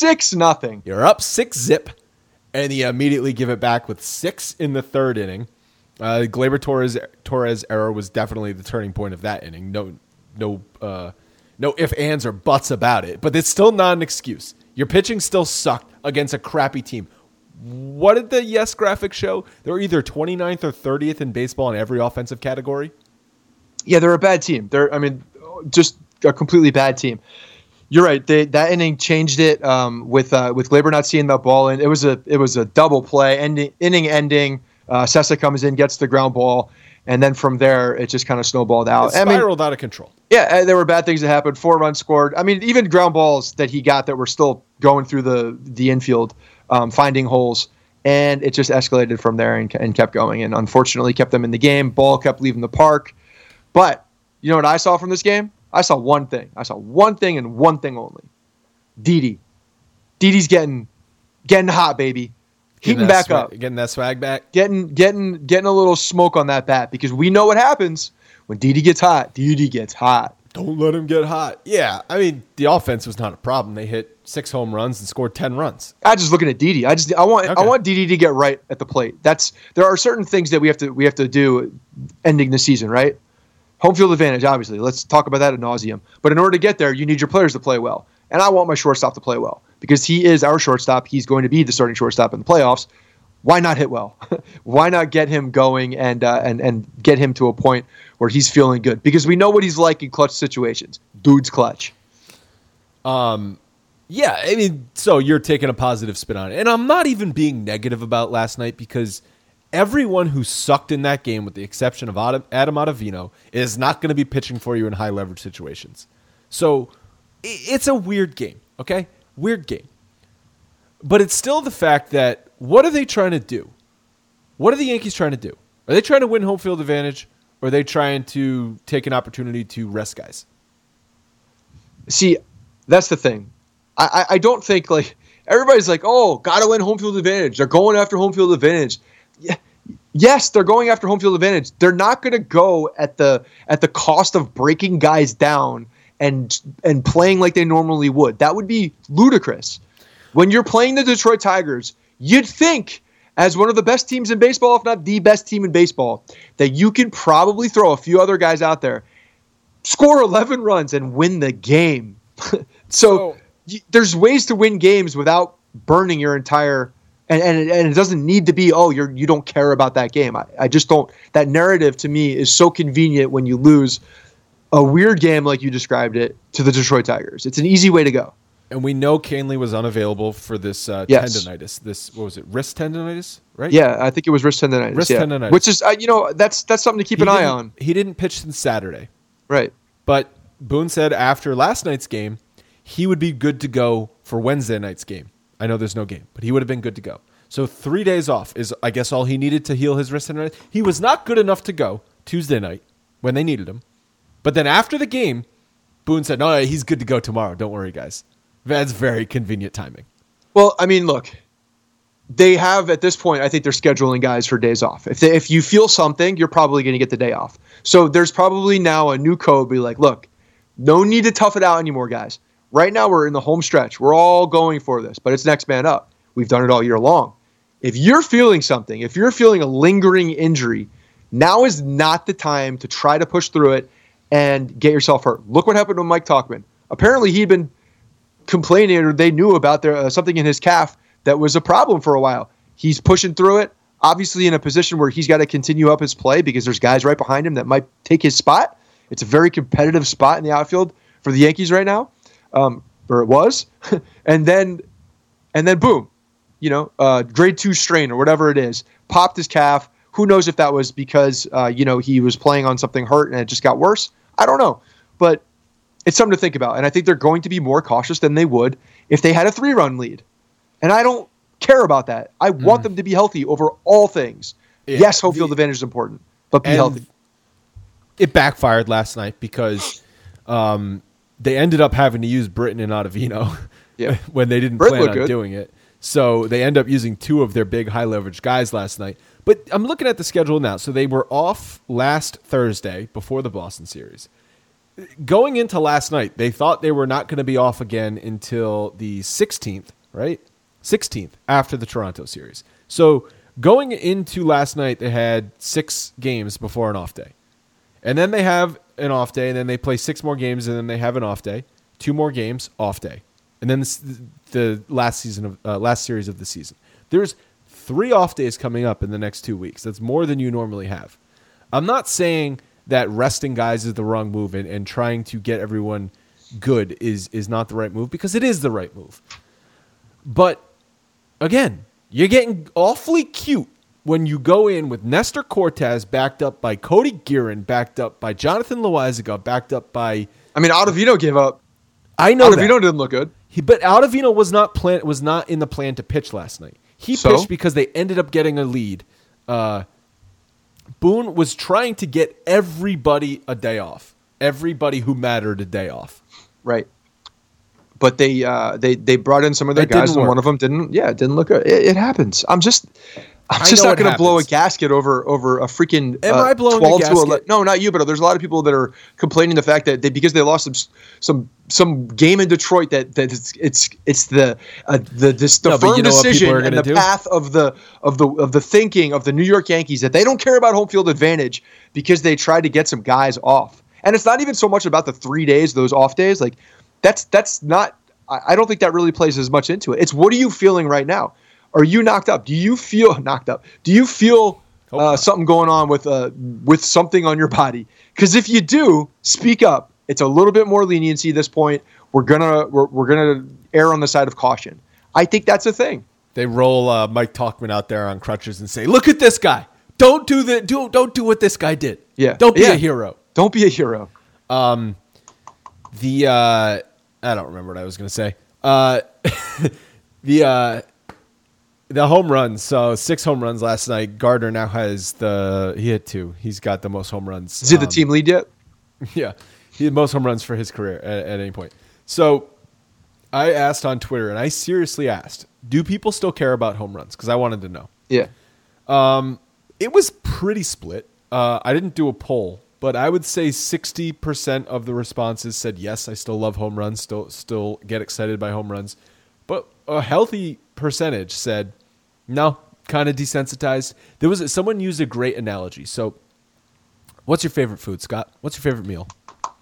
6-0. You're up 6-0, and you immediately give it back with 6 in the third inning. Gleyber Torres error was definitely the turning point of that inning. No ifs, ands, or buts about it. But it's still not an excuse. Your pitching still sucked against a crappy team. What did the Yes graphic show? They were either 29th or 30th in baseball in every offensive category. Yeah, they're a bad team. Just a completely bad team. You're right. That inning changed it with Gleyber not seeing the ball, and it was a double play inning ending. Sessa comes in, gets the ground ball, and then from there, it just kind of snowballed out. It spiraled out of control. Yeah, there were bad things that happened. 4 runs scored. I mean, even ground balls that he got that were still going through the infield, finding holes, and it just escalated from there and kept going. And unfortunately, kept them in the game. Ball kept leaving the park. But you know what I saw from this game? I saw one thing. I saw one thing and one thing only. Didi. Didi's getting hot, baby. Heating back up. Getting that swag back. Getting a little smoke on that bat because we know what happens when Didi gets hot. Didi gets hot. Don't let him get hot. Yeah, I mean, the offense was not a problem. They hit 6 home runs and scored 10 runs. I just looking at Didi. I want Didi to get right at the plate. There are certain things that we have to do ending the season, right? Home field advantage, obviously. Let's talk about that ad nauseum. But in order to get there, you need your players to play well. And I want my shortstop to play well because he is our shortstop. He's going to be the starting shortstop in the playoffs. Why not hit well? Why not get him going and get him to a point where he's feeling good? Because we know what he's like in clutch situations. Dude's clutch. Yeah, I mean, so you're taking a positive spin on it. And I'm not even being negative about last night because everyone who sucked in that game, with the exception of Adam Ottavino, is not going to be pitching for you in high leverage situations. So it's a weird game, okay? Weird game. But it's still the fact that what are they trying to do? What are the Yankees trying to do? Are they trying to win home field advantage, or are they trying to take an opportunity to rest guys? See, that's the thing. I don't think, like, everybody's like, oh, got to win home field advantage. They're going after home field advantage. Yes, they're going after home field advantage. They're not going to go at the cost of breaking guys down and playing like they normally would. That would be ludicrous. When you're playing the Detroit Tigers, you'd think, as one of the best teams in baseball, if not the best team in baseball, that you can probably throw a few other guys out there, score 11 runs, and win the game. So there's ways to win games without burning your entire and it doesn't need to be, oh, you don't care about that game. I just don't. That narrative to me is so convenient when you lose a weird game like you described it to the Detroit Tigers. It's an easy way to go. And we know Canley was unavailable for this tendonitis. This, what was it, wrist tendonitis, right? Yeah, I think it was wrist tendonitis. Tendonitis. Which is, that's something to keep an eye on. He didn't pitch since Saturday. Right. But Boone said after last night's game, he would be good to go for Wednesday night's game. I know there's no game, but he would have been good to go. So 3 days off is, I guess, all he needed to heal his wrist tendonitis. He was not good enough to go Tuesday night when they needed him. But then after the game, Boone said, no, he's good to go tomorrow. Don't worry, guys. That's very convenient timing. Well, I mean, look, they have at this point, I think they're scheduling guys for days off. If you feel something, you're probably going to get the day off. So there's probably now a new code. Be like, look, no need to tough it out anymore, guys. Right now we're in the home stretch. We're all going for this, but it's next man up. We've done it all year long. If you're feeling something, if you're feeling a lingering injury, now is not the time to try to push through it and get yourself hurt. Look what happened to Mike Tauchman. Apparently he'd been complaining, or they knew about something in his calf that was a problem for a while. He's pushing through it, obviously in a position where he's got to continue up his play because there's guys right behind him that might take his spot. It's a very competitive spot in the outfield for the Yankees right now, or it was. and then boom, grade 2 strain or whatever it is, popped his calf. Who knows if that was because, he was playing on something hurt and it just got worse? I don't know. But it's something to think about. And I think they're going to be more cautious than they would if they had a 3-run lead. And I don't care about that. I want them to be healthy over all things. Yeah, yes, home field advantage is important, but be healthy. It backfired last night because they ended up having to use Britton and Ottavino when they didn't plan on doing it. So they end up using 2 of their big high-leverage guys last night. But I'm looking at the schedule now. So they were off last Thursday before the Boston series. Going into last night, they thought they were not going to be off again until the 16th, right? 16th after the Toronto series. So going into last night, they had 6 games before an off day. And then they have an off day, and then they play 6 more games, and then they have an off day. 2 more games, off day. And then the last series of the season. There's 3 off days coming up in the next 2 weeks. That's more than you normally have. I'm not saying that resting guys is the wrong move and trying to get everyone good is not the right move, because it is the right move. But again, you're getting awfully cute when you go in with Nestor Cortez backed up by Cody Guerin, backed up by Jonathan Loaisiga, backed up by... I mean, Ottavino gave up. I know Ottavino didn't look good. But Ottavino was not in the plan to pitch last night. He pitched because they ended up getting a lead. Boone was trying to get everybody a day off. Everybody who mattered a day off. Right. But they brought in some of their guys, and one of them didn't look good. It happens. I'm just not going to blow a gasket over a freaking. Am I blowing 12 a gasket? To 11. No, not you, but there's a lot of people that are complaining the fact that because they lost some game in Detroit that it's the firm decision and the path of the thinking of the New York Yankees that they don't care about home field advantage because they tried to get some guys off. And it's not even so much about the 3 days, those off days. Like that's not. I don't think that really plays as much into it. It's what are you feeling right now? Are you knocked up? Do you feel knocked up? Do you feel something going on with something on your body? Because if you do, speak up. It's a little bit more leniency at this point. We're gonna err on the side of caution. I think that's a thing. They roll Mike Tauchman out there on crutches and say, "Look at this guy. Don't do that. Don't do what this guy did. Yeah. Don't be a hero. Don't be a hero." I don't remember what I was gonna say. The home runs. So 6 home runs last night. Gardner now has he hit 2. He's got the most home runs. Is he the team lead yet? Yeah. He had most home runs for his career at any point. So I asked on Twitter, and I seriously asked, do people still care about home runs? Because I wanted to know. Yeah. It was pretty split. I didn't do a poll, but I would say 60% of the responses said, yes, I still love home runs, still get excited by home runs. But a healthy percentage said, no, kind of desensitized. Someone used a great analogy. So what's your favorite food, Scott? What's your favorite meal?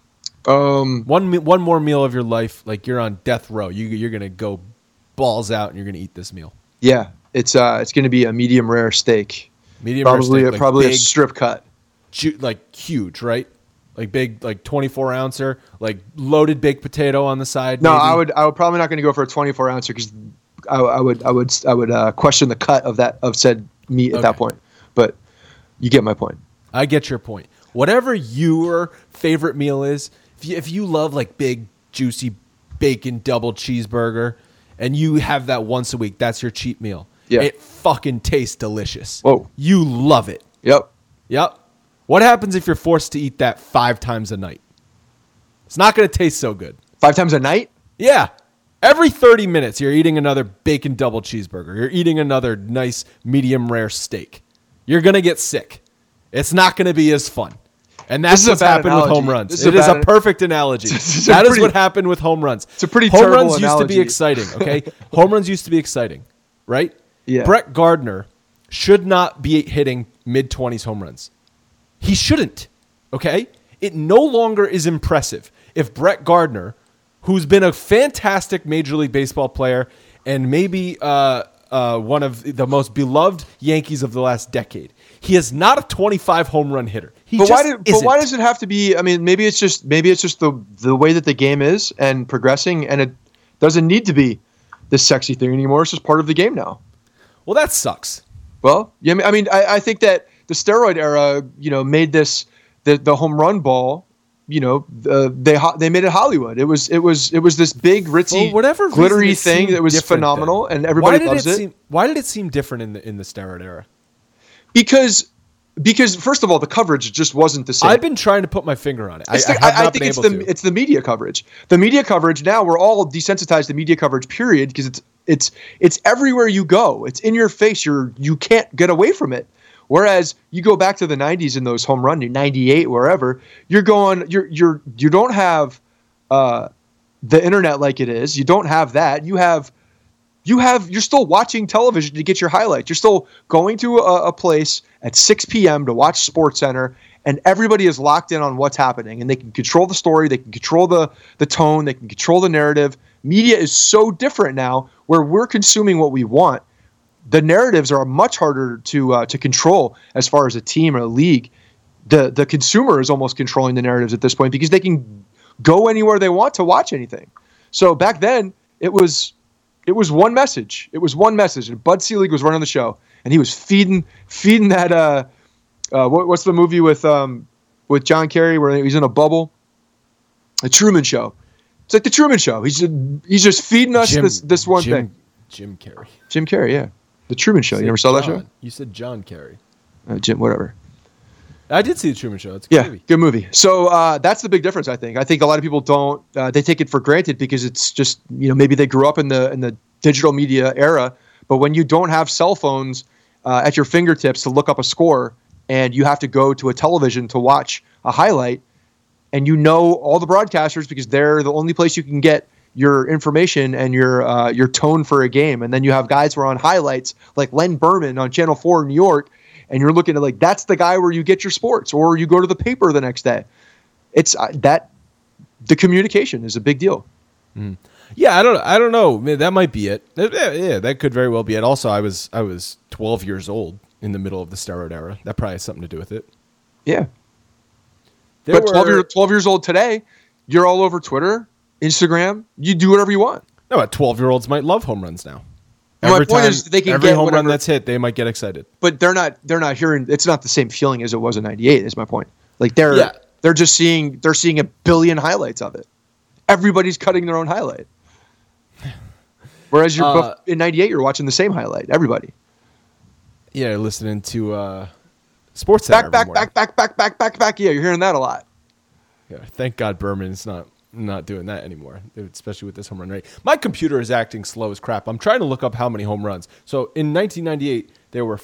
One more meal of your life, like you're on death row. You're going to go balls out and you're going to eat this meal. Yeah, it's going to be a medium rare steak. Rare steak, probably big, a strip cut. Like huge, right? Like big, like 24-ouncer, like loaded baked potato on the side. No, maybe. I would probably not going to go for a 24-ouncer because I would question the cut of said meat at that point. But you get my point. I get your point. Whatever your favorite meal is, if you love like big juicy bacon double cheeseburger, and you have that once a week, that's your cheat meal. Yeah. It fucking tastes delicious. Whoa. You love it. Yep. What happens if you're forced to eat that 5 times a night? It's not going to taste so good. 5 times a night? Yeah. Every 30 minutes, you're eating another bacon double cheeseburger. You're eating another nice medium rare steak. You're going to get sick. It's not going to be as fun. And that's what's happened with home runs. It is a perfect analogy. That is what happened with home runs. It's a pretty home terrible runs used to be exciting, okay? Home runs used to be exciting, right? Yeah. Brett Gardner should not be hitting mid-20s home runs. He shouldn't, okay? It no longer is impressive if Brett Gardner, who's been a fantastic Major League Baseball player and maybe one of the most beloved Yankees of the last decade, he is not a 25 home run hitter. But why does it have to be? I mean, maybe it's just the way that the game is and progressing, and it doesn't need to be this sexy thing anymore. It's just part of the game now. Well, that sucks. Well, yeah, I mean, I think that the steroid era, made this the home run ball. They made it Hollywood. It was this big ritzy, glittery thing that was phenomenal, and everybody loves it. Why did it seem different in the steroid era? Because first of all, the coverage just wasn't the same. I've been trying to put my finger on it. I think it's the media coverage. The media coverage now, we're all desensitized to media coverage. Period, because it's everywhere you go. It's in your face. You can't get away from it. Whereas you go back to the 90s in those home run, 98, wherever, you don't have the internet like it is. You don't have that. You're still watching television to get your highlights. You're still going to a place at 6 p.m. to watch SportsCenter, and everybody is locked in on what's happening, and they can control the story, they can control the tone, they can control the narrative. Media is so different now, where we're consuming what we want. The narratives are much harder to control as far as a team or a league. The consumer is almost controlling the narratives at this point because they can go anywhere they want to watch anything. So back then, it was one message. It was one message, and Bud Selig was running the show, and he was feeding that. What's the movie with John Kerry where he's in a bubble? The Truman Show. It's like the Truman Show. He's just feeding us this one thing. Jim Carrey. Jim Carrey, yeah. The Truman Show. You never saw that show? You said John Kerry. Jim, whatever. I did see the Truman Show. It's a good movie. Good movie. So that's the big difference, I think. I think a lot of people don't. They take it for granted because it's just maybe they grew up in the digital media era. But when you don't have cell phones at your fingertips to look up a score, and you have to go to a television to watch a highlight, and all the broadcasters because they're the only place you can get your information and your tone for a game, and then you have guys who are on highlights like Len Berman on Channel 4 in New York. And you're looking at that's the guy where you get your sports, or you go to the paper the next day. It's the communication is a big deal. Mm. Yeah, I don't know. That might be it. Yeah, that could very well be it. Also, I was 12 years old in the middle of the steroid era. That probably has something to do with it. Yeah. But 12 years old today, you're all over Twitter, Instagram. You do whatever you want. No, but 12-year-olds might love home runs now. My point is they can every get home whatever, run that's hit, they might get excited. But they're not hearing. It's not the same feeling as it was in '98. Is my point. Like they're just seeing a billion highlights of it. Everybody's cutting their own highlight. Whereas in '98, you're watching the same highlight. Everybody. Yeah, listening to Sports Center. Back. Yeah, you're hearing that a lot. Yeah, thank God Berman's not doing that anymore, especially with this home run rate. My computer is acting slow as crap. I'm trying to look up how many home runs. So in 1998, there were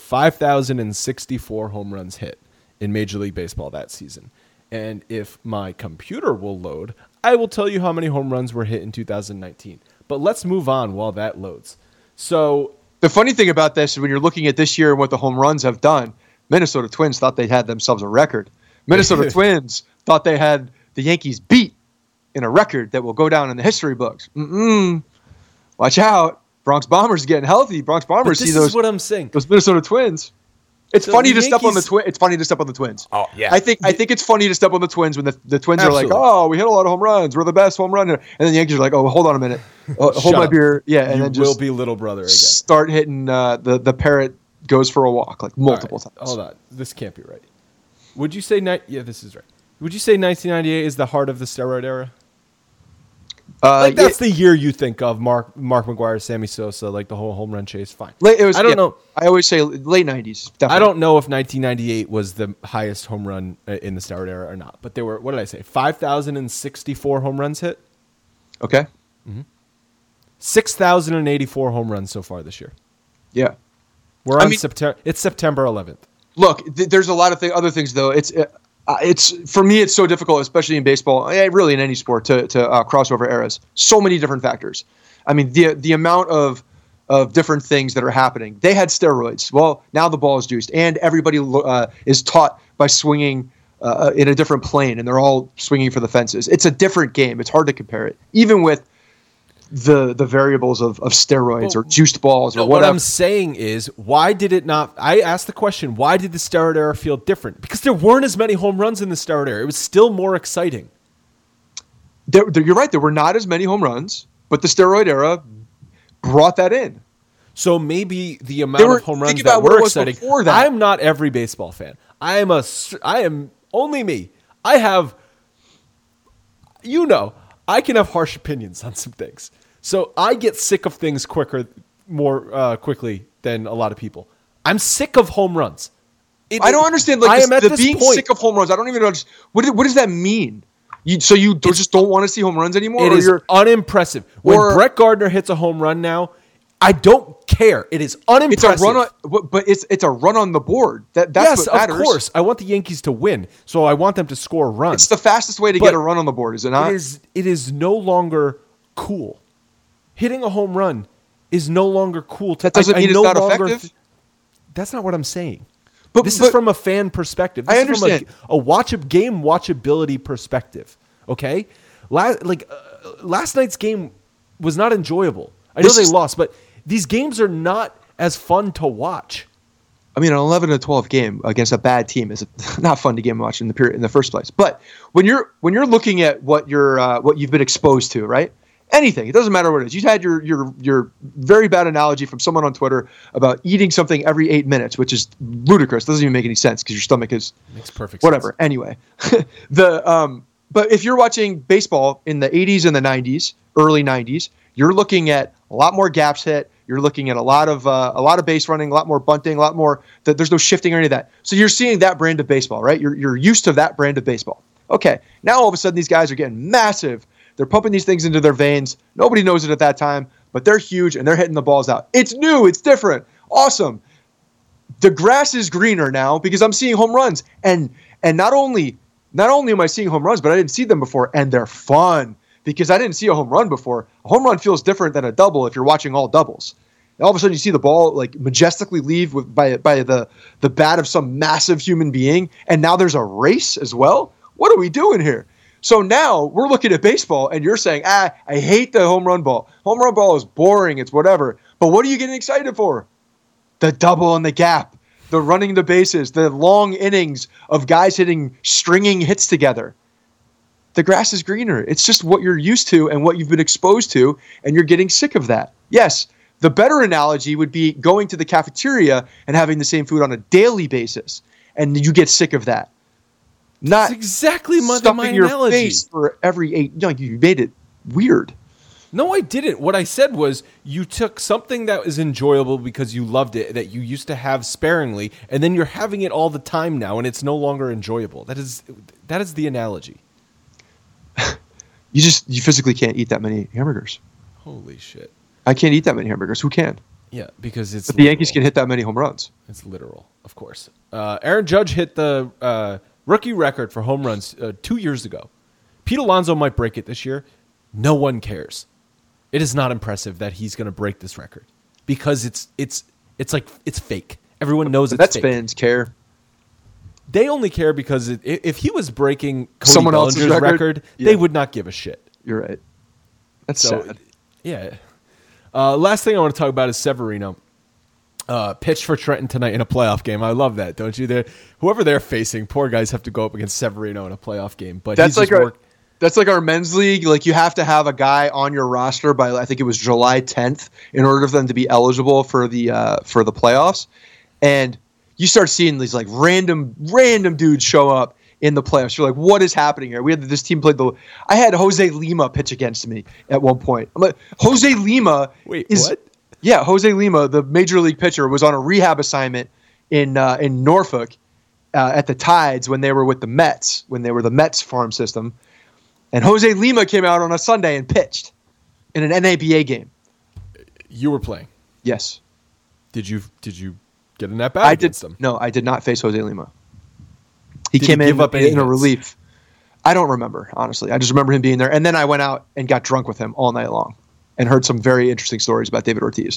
5,064 home runs hit in Major League Baseball that season. And if my computer will load, I will tell you how many home runs were hit in 2019. But let's move on while that loads. So the funny thing about this is when you're looking at this year and what the home runs have done, Minnesota Twins thought they had themselves a record. Minnesota Twins thought they had the Yankees beat in a record that will go down in the history books. Watch out. Bronx Bombers getting healthy. Bronx Bombers see those. This is what I'm saying. Those Minnesota Twins. It's funny to step on the Twins. It's funny to step on the Twins. Oh yeah. I think it's funny to step on the Twins when the Twins are like, "Oh, we hit a lot of home runs. We're the best home run." And then the Yankees are like, "Oh, hold on a minute. Hold my beer." Yeah, and then just will be little brother again. Start hitting the parrot goes for a walk like multiple times. Hold on. This can't be right. Would you say this is right. Would you say 1998 is the heart of the steroid era? That's the year you think of Mark McGwire, Sammy Sosa, like the whole home run chase. Fine. I don't know. I always say late 90s. Definitely. I don't know if 1998 was the highest home run in the steroid era or not. But there were, what did I say, 5,064 home runs hit? Okay. Mm-hmm. 6,084 home runs so far this year. Yeah. We're on September. It's September 11th. Look, there's a lot of other things though. It's for me, it's so difficult, especially in baseball, really in any sport, to cross over eras. So many different factors. I mean, the amount of different things that are happening. They had steroids. Well, now the ball is juiced, and everybody is taught by swinging in a different plane, and they're all swinging for the fences. It's a different game. It's hard to compare it, even with the variables of steroids or juiced balls or whatever. What I'm saying is, why did it not? I asked the question, why did the steroid era feel different? Because there weren't as many home runs in the steroid era. It was still more exciting. You're right. There were not as many home runs, but the steroid era brought that in. So maybe the amount of home runs that were exciting. I'm not every baseball fan. I am only me. I can have harsh opinions on some things. So I get sick of things more quickly than a lot of people. I'm sick of home runs. I don't understand. Being sick of home runs. I don't even understand. What does that mean? You just don't want to see home runs anymore? It is unimpressive. When Brett Gardner hits a home run now, I don't care. It is unimpressive. It's a run on the board. That's what matters. Of course. I want the Yankees to win, so I want them to score runs. It's the fastest way to get a run on the board, is it not? It is no longer cool. Hitting a home run is no longer cool. That doesn't mean it's not effective? That's not what I'm saying. This is from a fan perspective. This I understand. Is from a game watchability perspective. Okay? Last night's game was not enjoyable. I know they lost, but these games are not as fun to watch. I mean, an 11-12 game against a bad team is not fun to watch in the first place. But when you're looking at what you've been exposed to, right? Anything, it doesn't matter what it is. You had your very bad analogy from someone on Twitter about eating something every 8 minutes, which is ludicrous. Doesn't even make any sense because your stomach makes perfect whatever. Sense. Anyway, but if you're watching baseball in the 80s and the 90s, early 90s, you're looking at a lot more gaps hit. You're looking at a lot of base running, a lot more bunting, a lot more. There's no shifting or any of that. So you're seeing that brand of baseball, right? You're used to that brand of baseball. Okay, now all of a sudden these guys are getting massive. They're pumping these things into their veins. Nobody knows it at that time, but they're huge and they're hitting the balls out. It's new. It's different. Awesome. The grass is greener now because I'm seeing home runs, and not only am I seeing home runs, but I didn't see them before, and they're fun. Because I didn't see a home run before. A home run feels different than a double if you're watching all doubles. And all of a sudden you see the ball like majestically leave by the bat of some massive human being, and now there's a race as well? What are we doing here? So now we're looking at baseball, and you're saying, I hate the home run ball. Home run ball is boring. It's whatever. But what are you getting excited for? The double and the gap, the running the bases, the long innings of guys stringing hits together. The grass is greener. It's just what you're used to and what you've been exposed to, and you're getting sick of that. Yes, the better analogy would be going to the cafeteria and having the same food on a daily basis, and you get sick of that. Not That's exactly my your analogy. Face for every 8. You made it weird. No, I didn't. What I said was you took something that was enjoyable because you loved it, that you used to have sparingly, and then you're having it all the time now, and it's no longer enjoyable. That is the analogy. You physically can't eat that many hamburgers. Holy shit. I can't eat that many hamburgers. Who can? Yeah, because it's But the Yankees can hit that many home runs. It's literal, of course. Aaron Judge hit the rookie record for home runs 2 years ago. Pete Alonso might break it this year. No one cares. It is not impressive that he's going to break this record because it's fake. Everyone knows it's Mets fake. fans care. They only care because if he was breaking Cody Someone Bellinger's else's record, they would not give a shit. You're right. That's sad. Yeah. Last thing I want to talk about is Severino. Pitched for Trenton tonight in a playoff game. I love that, don't you? Whoever they're facing, poor guys have to go up against Severino in a playoff game. But that's like our men's league. Like you have to have a guy on your roster by I think it was July 10th in order for them to be eligible for the playoffs. And you start seeing these like random dudes show up in the playoffs. You're like, what is happening here? This team played I had Jose Lima pitch against me at one point. I'm like, Jose Lima what? Yeah, Jose Lima, the major league pitcher, was on a rehab assignment in Norfolk at the Tides when they were with the Mets, when they were the Mets farm system. And Jose Lima came out on a Sunday and pitched in an NABA game. You were playing. Yes. Did you get an at bat against him? No, I did not face Jose Lima. He Did came he give up any in a hits? relief. I don't remember, honestly. I just remember him being there. And then I went out and got drunk with him all night long and heard some very interesting stories about David Ortiz.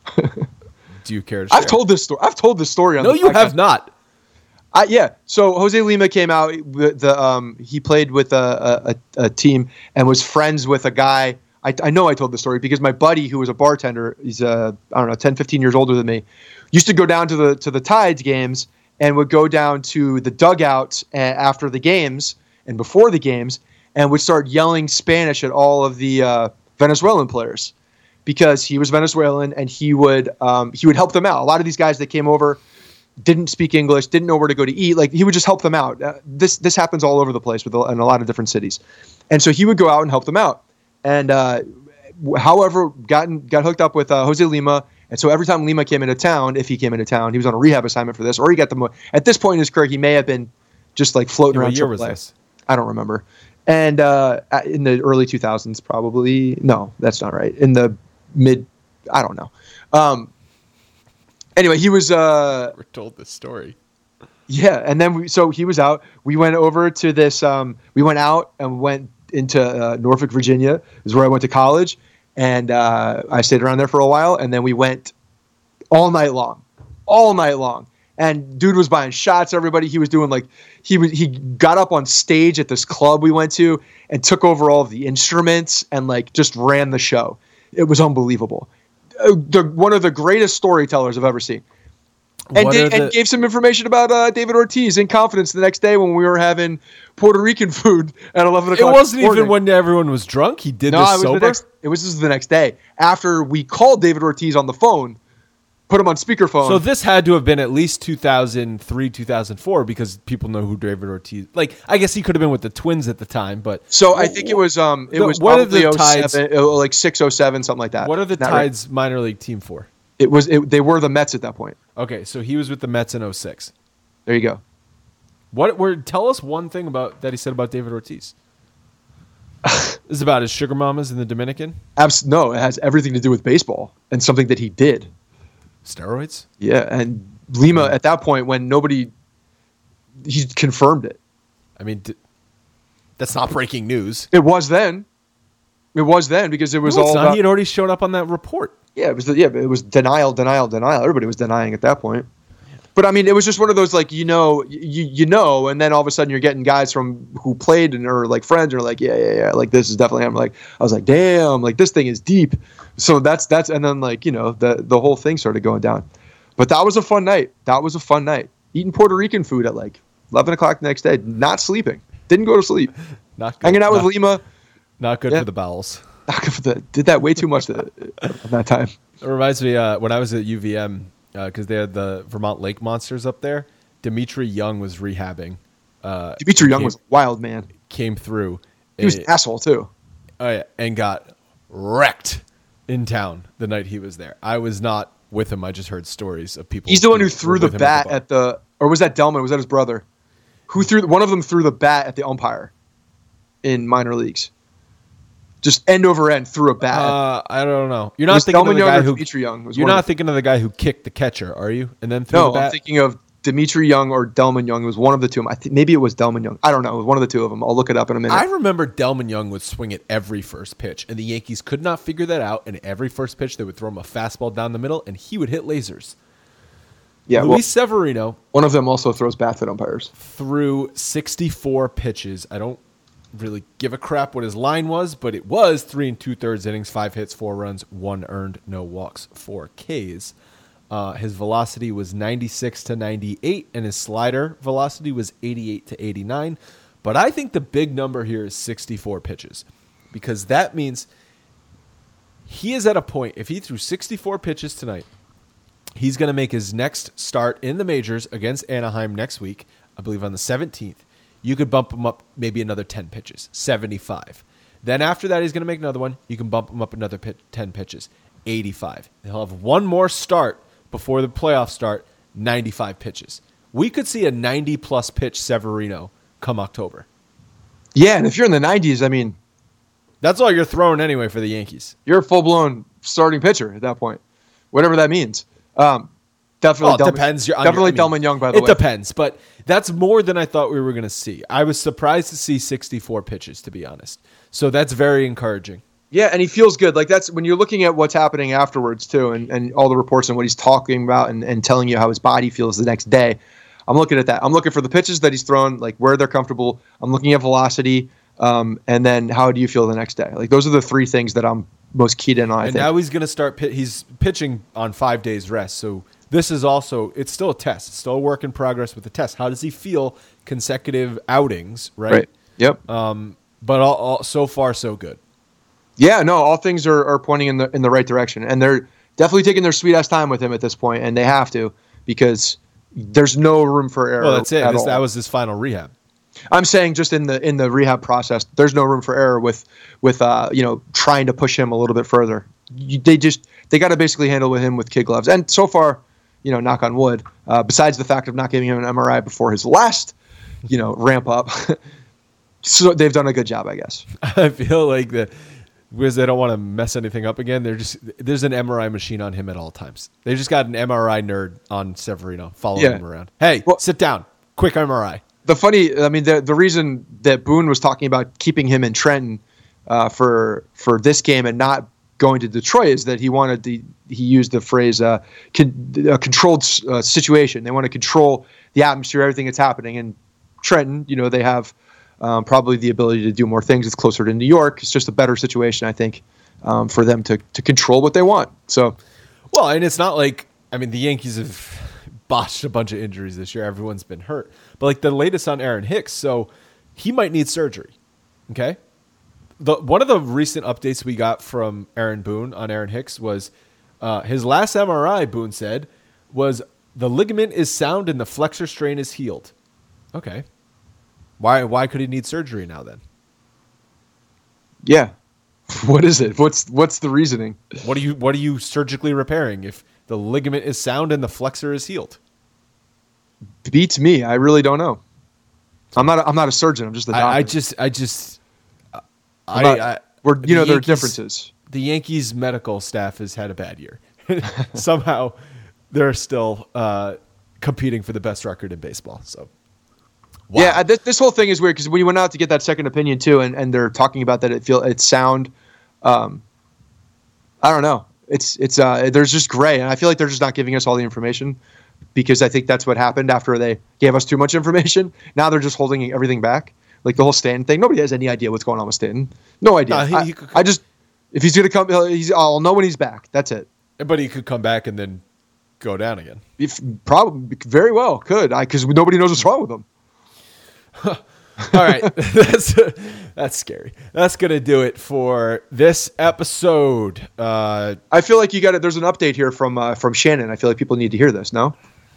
Do you care to share? I've told this story on No, the you podcast. have not. Yeah. So Jose Lima came out. He played with a team and was friends with a guy. I know I told the story because my buddy, who was a bartender, he's 10, 15 years older than me, used to go down to the Tides games and would go down to the dugouts after the games and before the games and would start yelling Spanish at all of the Venezuelan players because he was Venezuelan and he would help them out. A lot of these guys that came over didn't speak English, didn't know where to go to eat. Like he would just help them out. This happens all over the place in a lot of different cities. And so he would go out and help them out. And however, got hooked up with Jose Lima. And so every time Lima came into town, if he came into town, he was on a rehab assignment for this, or he got at this point in his career, he may have been just like floating around. What year was AAA. this? I don't remember. And in the early 2000s, probably. No, that's not right. In the mid, I don't know. Anyway, he was. We're told this story. Yeah, and then so he was out. We went over to this. We went out and went into Norfolk, Virginia, is where I went to college, and I stayed around there for a while, and then we went all night long. And dude was buying shots. Everybody, he was doing like he got up on stage at this club we went to and took over all of the instruments and like just ran the show. It was unbelievable. One of the greatest storytellers I've ever seen. And gave some information about David Ortiz in confidence the next day when we were having Puerto Rican food at 11 o'clock. It wasn't even when everyone was drunk. He did this sober? It was just the next day. After we called David Ortiz on the phone, put him on speakerphone. So this had to have been at least 2003, 2004 because people know who David Ortiz. Like I guess he could have been with the Twins at the time, but so I think it was what are the Tides? 07, like 607, something like that. What are the Not Tides minor league team for? They were the Mets at that point. Okay, so he was with the Mets in 06. There you go. Tell us one thing about that he said about David Ortiz. This is about his sugar mamas in the Dominican? No, it has everything to do with baseball and something that he did. Steroids? Yeah, and Lima at that point when he confirmed it. I mean, that's not breaking news. It was then because it was No, all it's not. about, He had already shown up on that report. Yeah, it was denial. Everybody was denying at that point. But I mean, it was just one of those like you know, and then all of a sudden you're getting guys who played and are like friends and are like, yeah, like this is definitely him. Like I was like, damn, like this thing is deep. So that's and then like the whole thing started going down. But that was a fun night. Eating Puerto Rican food at like 11 o'clock the next day, not sleeping, didn't go to sleep, Not good. hanging out with Lima. Not good for the bowels. Did that way too much at that time. It reminds me when I was at UVM because they had the Vermont Lake Monsters up there. Dimitri Young was rehabbing. Dimitri Young was a wild man. Came through. He was an asshole too. Oh yeah, and got wrecked in town the night he was there. I was not with him. I just heard stories of people. He's the one who threw the with him bat or was that Delman? Was that his brother? One of them threw the bat at the umpire in minor leagues. Just end over end threw a bat. I don't know. You're not thinking of the guy who Dimitri Young. You're not thinking of the guy who kicked the catcher, are you? And then threw the bat? No, I'm thinking of Dimitri Young or Delman Young. It was one of the two. I think maybe it was Delman Young. I don't know. It was one of the two of them. I'll look it up in a minute. I remember Delman Young would swing at every first pitch, and the Yankees could not figure that out. And every first pitch, they would throw him a fastball down the middle, and he would hit lasers. Yeah, Luis Severino. One of them also throws bats at umpires. Threw 64 pitches. I don't really give a crap what his line was, but it was 3 2/3 innings, 5 hits, 4 runs, 1 earned, no walks, 4 Ks. His velocity was 96 to 98, and his slider velocity was 88 to 89. But I think the big number here is 64 pitches, because that means he is at a point, if he threw 64 pitches tonight, he's going to make his next start in the majors against Anaheim next week, I believe on the 17th. You could bump him up maybe another 10 pitches, 75. Then after that, he's going to make another one. You can bump him up another 10 pitches, 85. He'll have one more start before the playoffs start, 95 pitches. We could see a 90-plus pitch Severino come October. Yeah, and if you're in the 90s, I mean... That's all you're throwing anyway for the Yankees. You're a full-blown starting pitcher at that point, whatever that means. Definitely, Well, it depends. Delman Young, by the way. It depends, but that's more than I thought we were going to see. I was surprised to see 64 pitches, to be honest. So that's very encouraging. Yeah, and he feels good. Like that's when you're looking at what's happening afterwards too, and all the reports and what he's talking about and telling you how his body feels the next day. I'm looking at that. I'm looking for the pitches that he's thrown, like where they're comfortable. I'm looking at velocity, and then how do you feel the next day? Like those are the three things that I'm most keyed in on. I think. Now he's going to start. He's pitching on 5 days rest, so this is also. It's still a test. It's still a work in progress with the test. How does he feel consecutive outings? Right. Yep. But all so far so good. Yeah, no, all things are pointing in the right direction, and they're definitely taking their sweet ass time with him at this point, and they have to because there's no room for error. Well, that's it. That was his final rehab. I'm saying just in the rehab process, there's no room for error with trying to push him a little bit further. They got to basically handle him with kid gloves, and so far, knock on wood. Besides the fact of not giving him an MRI before his last, ramp up, so they've done a good job, I guess. I feel like because they don't want to mess anything up again, there's an MRI machine on him at all times. They just got an MRI nerd on Severino following him around. Hey, sit down. Quick MRI. The reason that Boone was talking about keeping him in Trenton for this game and not going to Detroit is that he used the phrase a controlled situation. They want to control the atmosphere, everything that's happening. In Trenton, they have probably the ability to do more things. It's closer to New York. It's just a better situation, I think, for them to control what they want. So, well, and it's not like the Yankees have botched a bunch of injuries this year. Everyone's been hurt, but like the latest on Aaron Hicks, so he might need surgery. Okay, one of the recent updates we got from Aaron Boone on Aaron Hicks was his last MRI. Boone said was the ligament is sound and the flexor strain is healed. Okay. Why could he need surgery now then? Yeah. What is it? What's the reasoning? What are you surgically repairing if the ligament is sound and the flexor is healed? Beats me. I really don't know. I'm not a surgeon. I'm just a doctor. There are differences. The Yankees medical staff has had a bad year. Somehow they're still competing for the best record in baseball. So. Wow. Yeah, this whole thing is weird because when you went out to get that second opinion too, and they're talking about that it's sound. I don't know. It's there's just gray, and I feel like they're just not giving us all the information because I think that's what happened after they gave us too much information. Now they're just holding everything back, like the whole Stanton thing. Nobody has any idea what's going on with Stanton. No idea. If he's gonna come, I'll know when he's back. That's it. But he could come back and then go down again. Probably very well could because nobody knows what's wrong with him. All right, that's scary. That's gonna do it for this episode. I feel like you got it. There's an update here from Shannon. I feel like people need to hear this. No?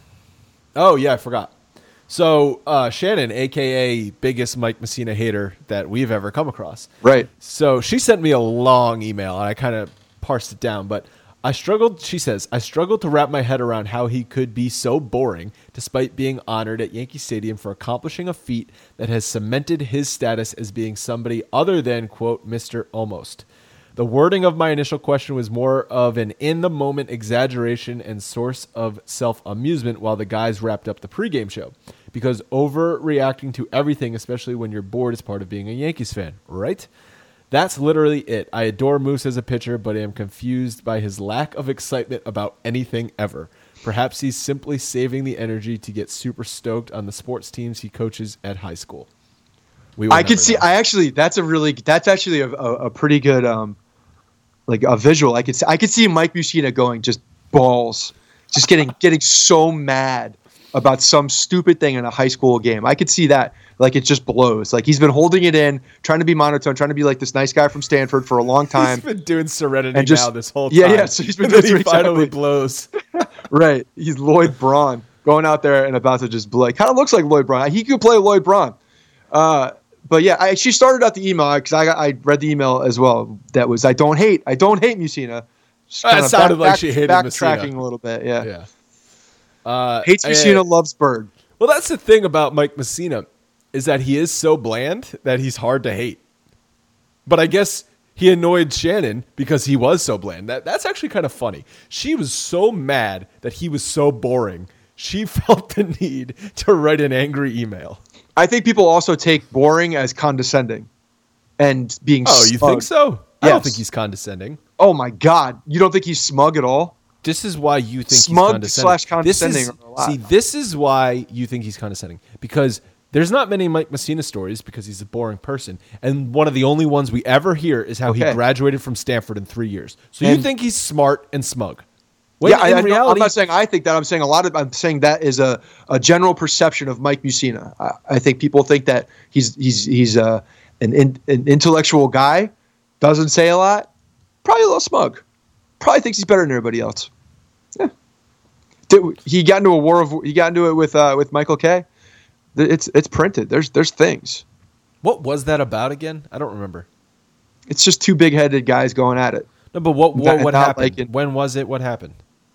Oh yeah, I forgot. So Shannon, aka biggest Mike Messina hater that we've ever come across. Right. So she sent me a long email, and I kind of parsed it down, but. She says, I struggled to wrap my head around how he could be so boring despite being honored at Yankee Stadium for accomplishing a feat that has cemented his status as being somebody other than, quote, Mr. Almost. The wording of my initial question was more of an in-the-moment exaggeration and source of self-amusement while the guys wrapped up the pregame show. Because overreacting to everything, especially when you're bored, is part of being a Yankees fan, right? That's literally it. I adore Moose as a pitcher, but am confused by his lack of excitement about anything ever. Perhaps he's simply saving the energy to get super stoked on the sports teams he coaches at high school. I can see. That's actually a pretty good like a visual. I could see Mike Mussina going just balls, just getting so mad about some stupid thing in a high school game. I could see that. Like, it just blows. Like, he's been holding it in, trying to be monotone, trying to be like this nice guy from Stanford for a long time. He's been doing Serenity now this whole time. Yeah. So he's been doing he finally blows. Right. He's Lloyd Braun going out there and about to just blow. Kind of looks like Lloyd Braun. He could play Lloyd Braun. But yeah, she started out the email because I read the email as well. That was I don't hate Mussina. That sounded like she hated Mussina. Backtracking a little bit. Yeah. Hates Mussina, loves Bird. Well, that's the thing about Mike Mussina. Is that he is so bland that he's hard to hate. But I guess he annoyed Shannon because he was so bland. That's actually kind of funny. She was so mad that he was so boring. She felt the need to write an angry email. I think people also take boring as condescending and being smug. You think so? Yes. I don't think he's condescending. Oh my God. You don't think he's smug at all? This is why you think smug he's condescending. / condescending. This is why you think he's condescending. Because there's not many Mike Messina stories because he's a boring person. And one of the only ones we ever hear is how he graduated from Stanford in 3 years. So you think he's smart and smug. When in reality, I'm not saying I think that. I'm saying that is a general perception of Mike Mussina. I think people think that he's an intellectual guy, doesn't say a lot, probably a little smug, probably thinks he's better than everybody else. Yeah. He got into it with Michael Kay. It's printed. There's things. What was that about again? I don't remember. It's just two big-headed guys going at it. No, but what happened? When was it? What happened?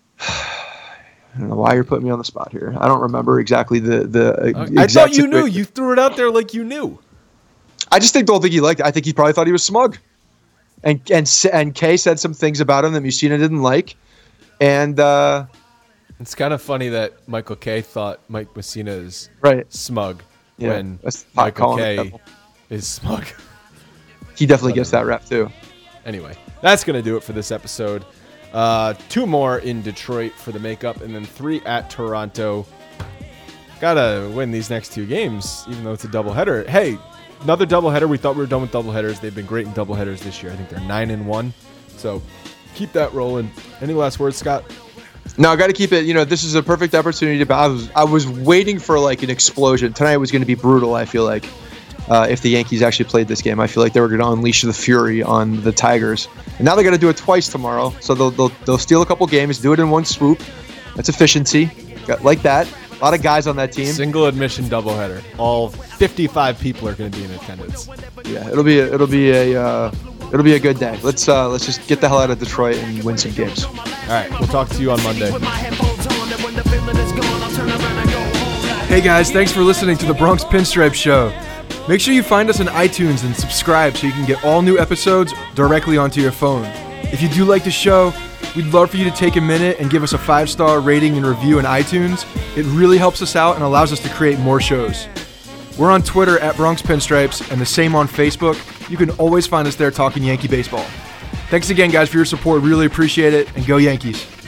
I don't know why you're putting me on the spot here. I don't remember exactly the I thought you knew. You threw it out there like you knew. I just don't think he liked it. I think he probably thought he was smug. And Kay said some things about him that Mussina didn't like. And it's kind of funny that Michael Kay thought Mike Messina is smug when Michael Kay is smug. He definitely gets that rep too. Anyway, that's going to do it for this episode. 2 more in Detroit for the makeup, and then 3 at Toronto. Gotta win these next 2 games, even though it's a doubleheader. Hey, another doubleheader. We thought we were done with doubleheaders. They've been great in doubleheaders this year. I think they're 9-1. So keep that rolling. Any last words, Scott? No, I got to keep it. This is a perfect opportunity to. I was waiting for like an explosion. Tonight was going to be brutal. I feel like. If the Yankees actually played this game, I feel like they were going to unleash the fury on the Tigers. And now they're going to do it twice tomorrow. So they'll steal a couple games, do it in one swoop. That's efficiency. Like that. A lot of guys on that team. Single admission doubleheader. All 55 people are going to be in attendance. Yeah, it'll be a good day. Let's just get the hell out of Detroit and win some games. All right, we'll talk to you on Monday. Hey guys, thanks for listening to the Bronx Pinstripe Show. Make sure you find us on iTunes and subscribe so you can get all new episodes directly onto your phone. If you do like the show, we'd love for you to take a minute and give us a 5-star rating and review in iTunes. It really helps us out and allows us to create more shows. We're on Twitter at Bronx Pinstripes and the same on Facebook. You can always find us there talking Yankee baseball. Thanks again, guys, for your support. Really appreciate it, and go Yankees.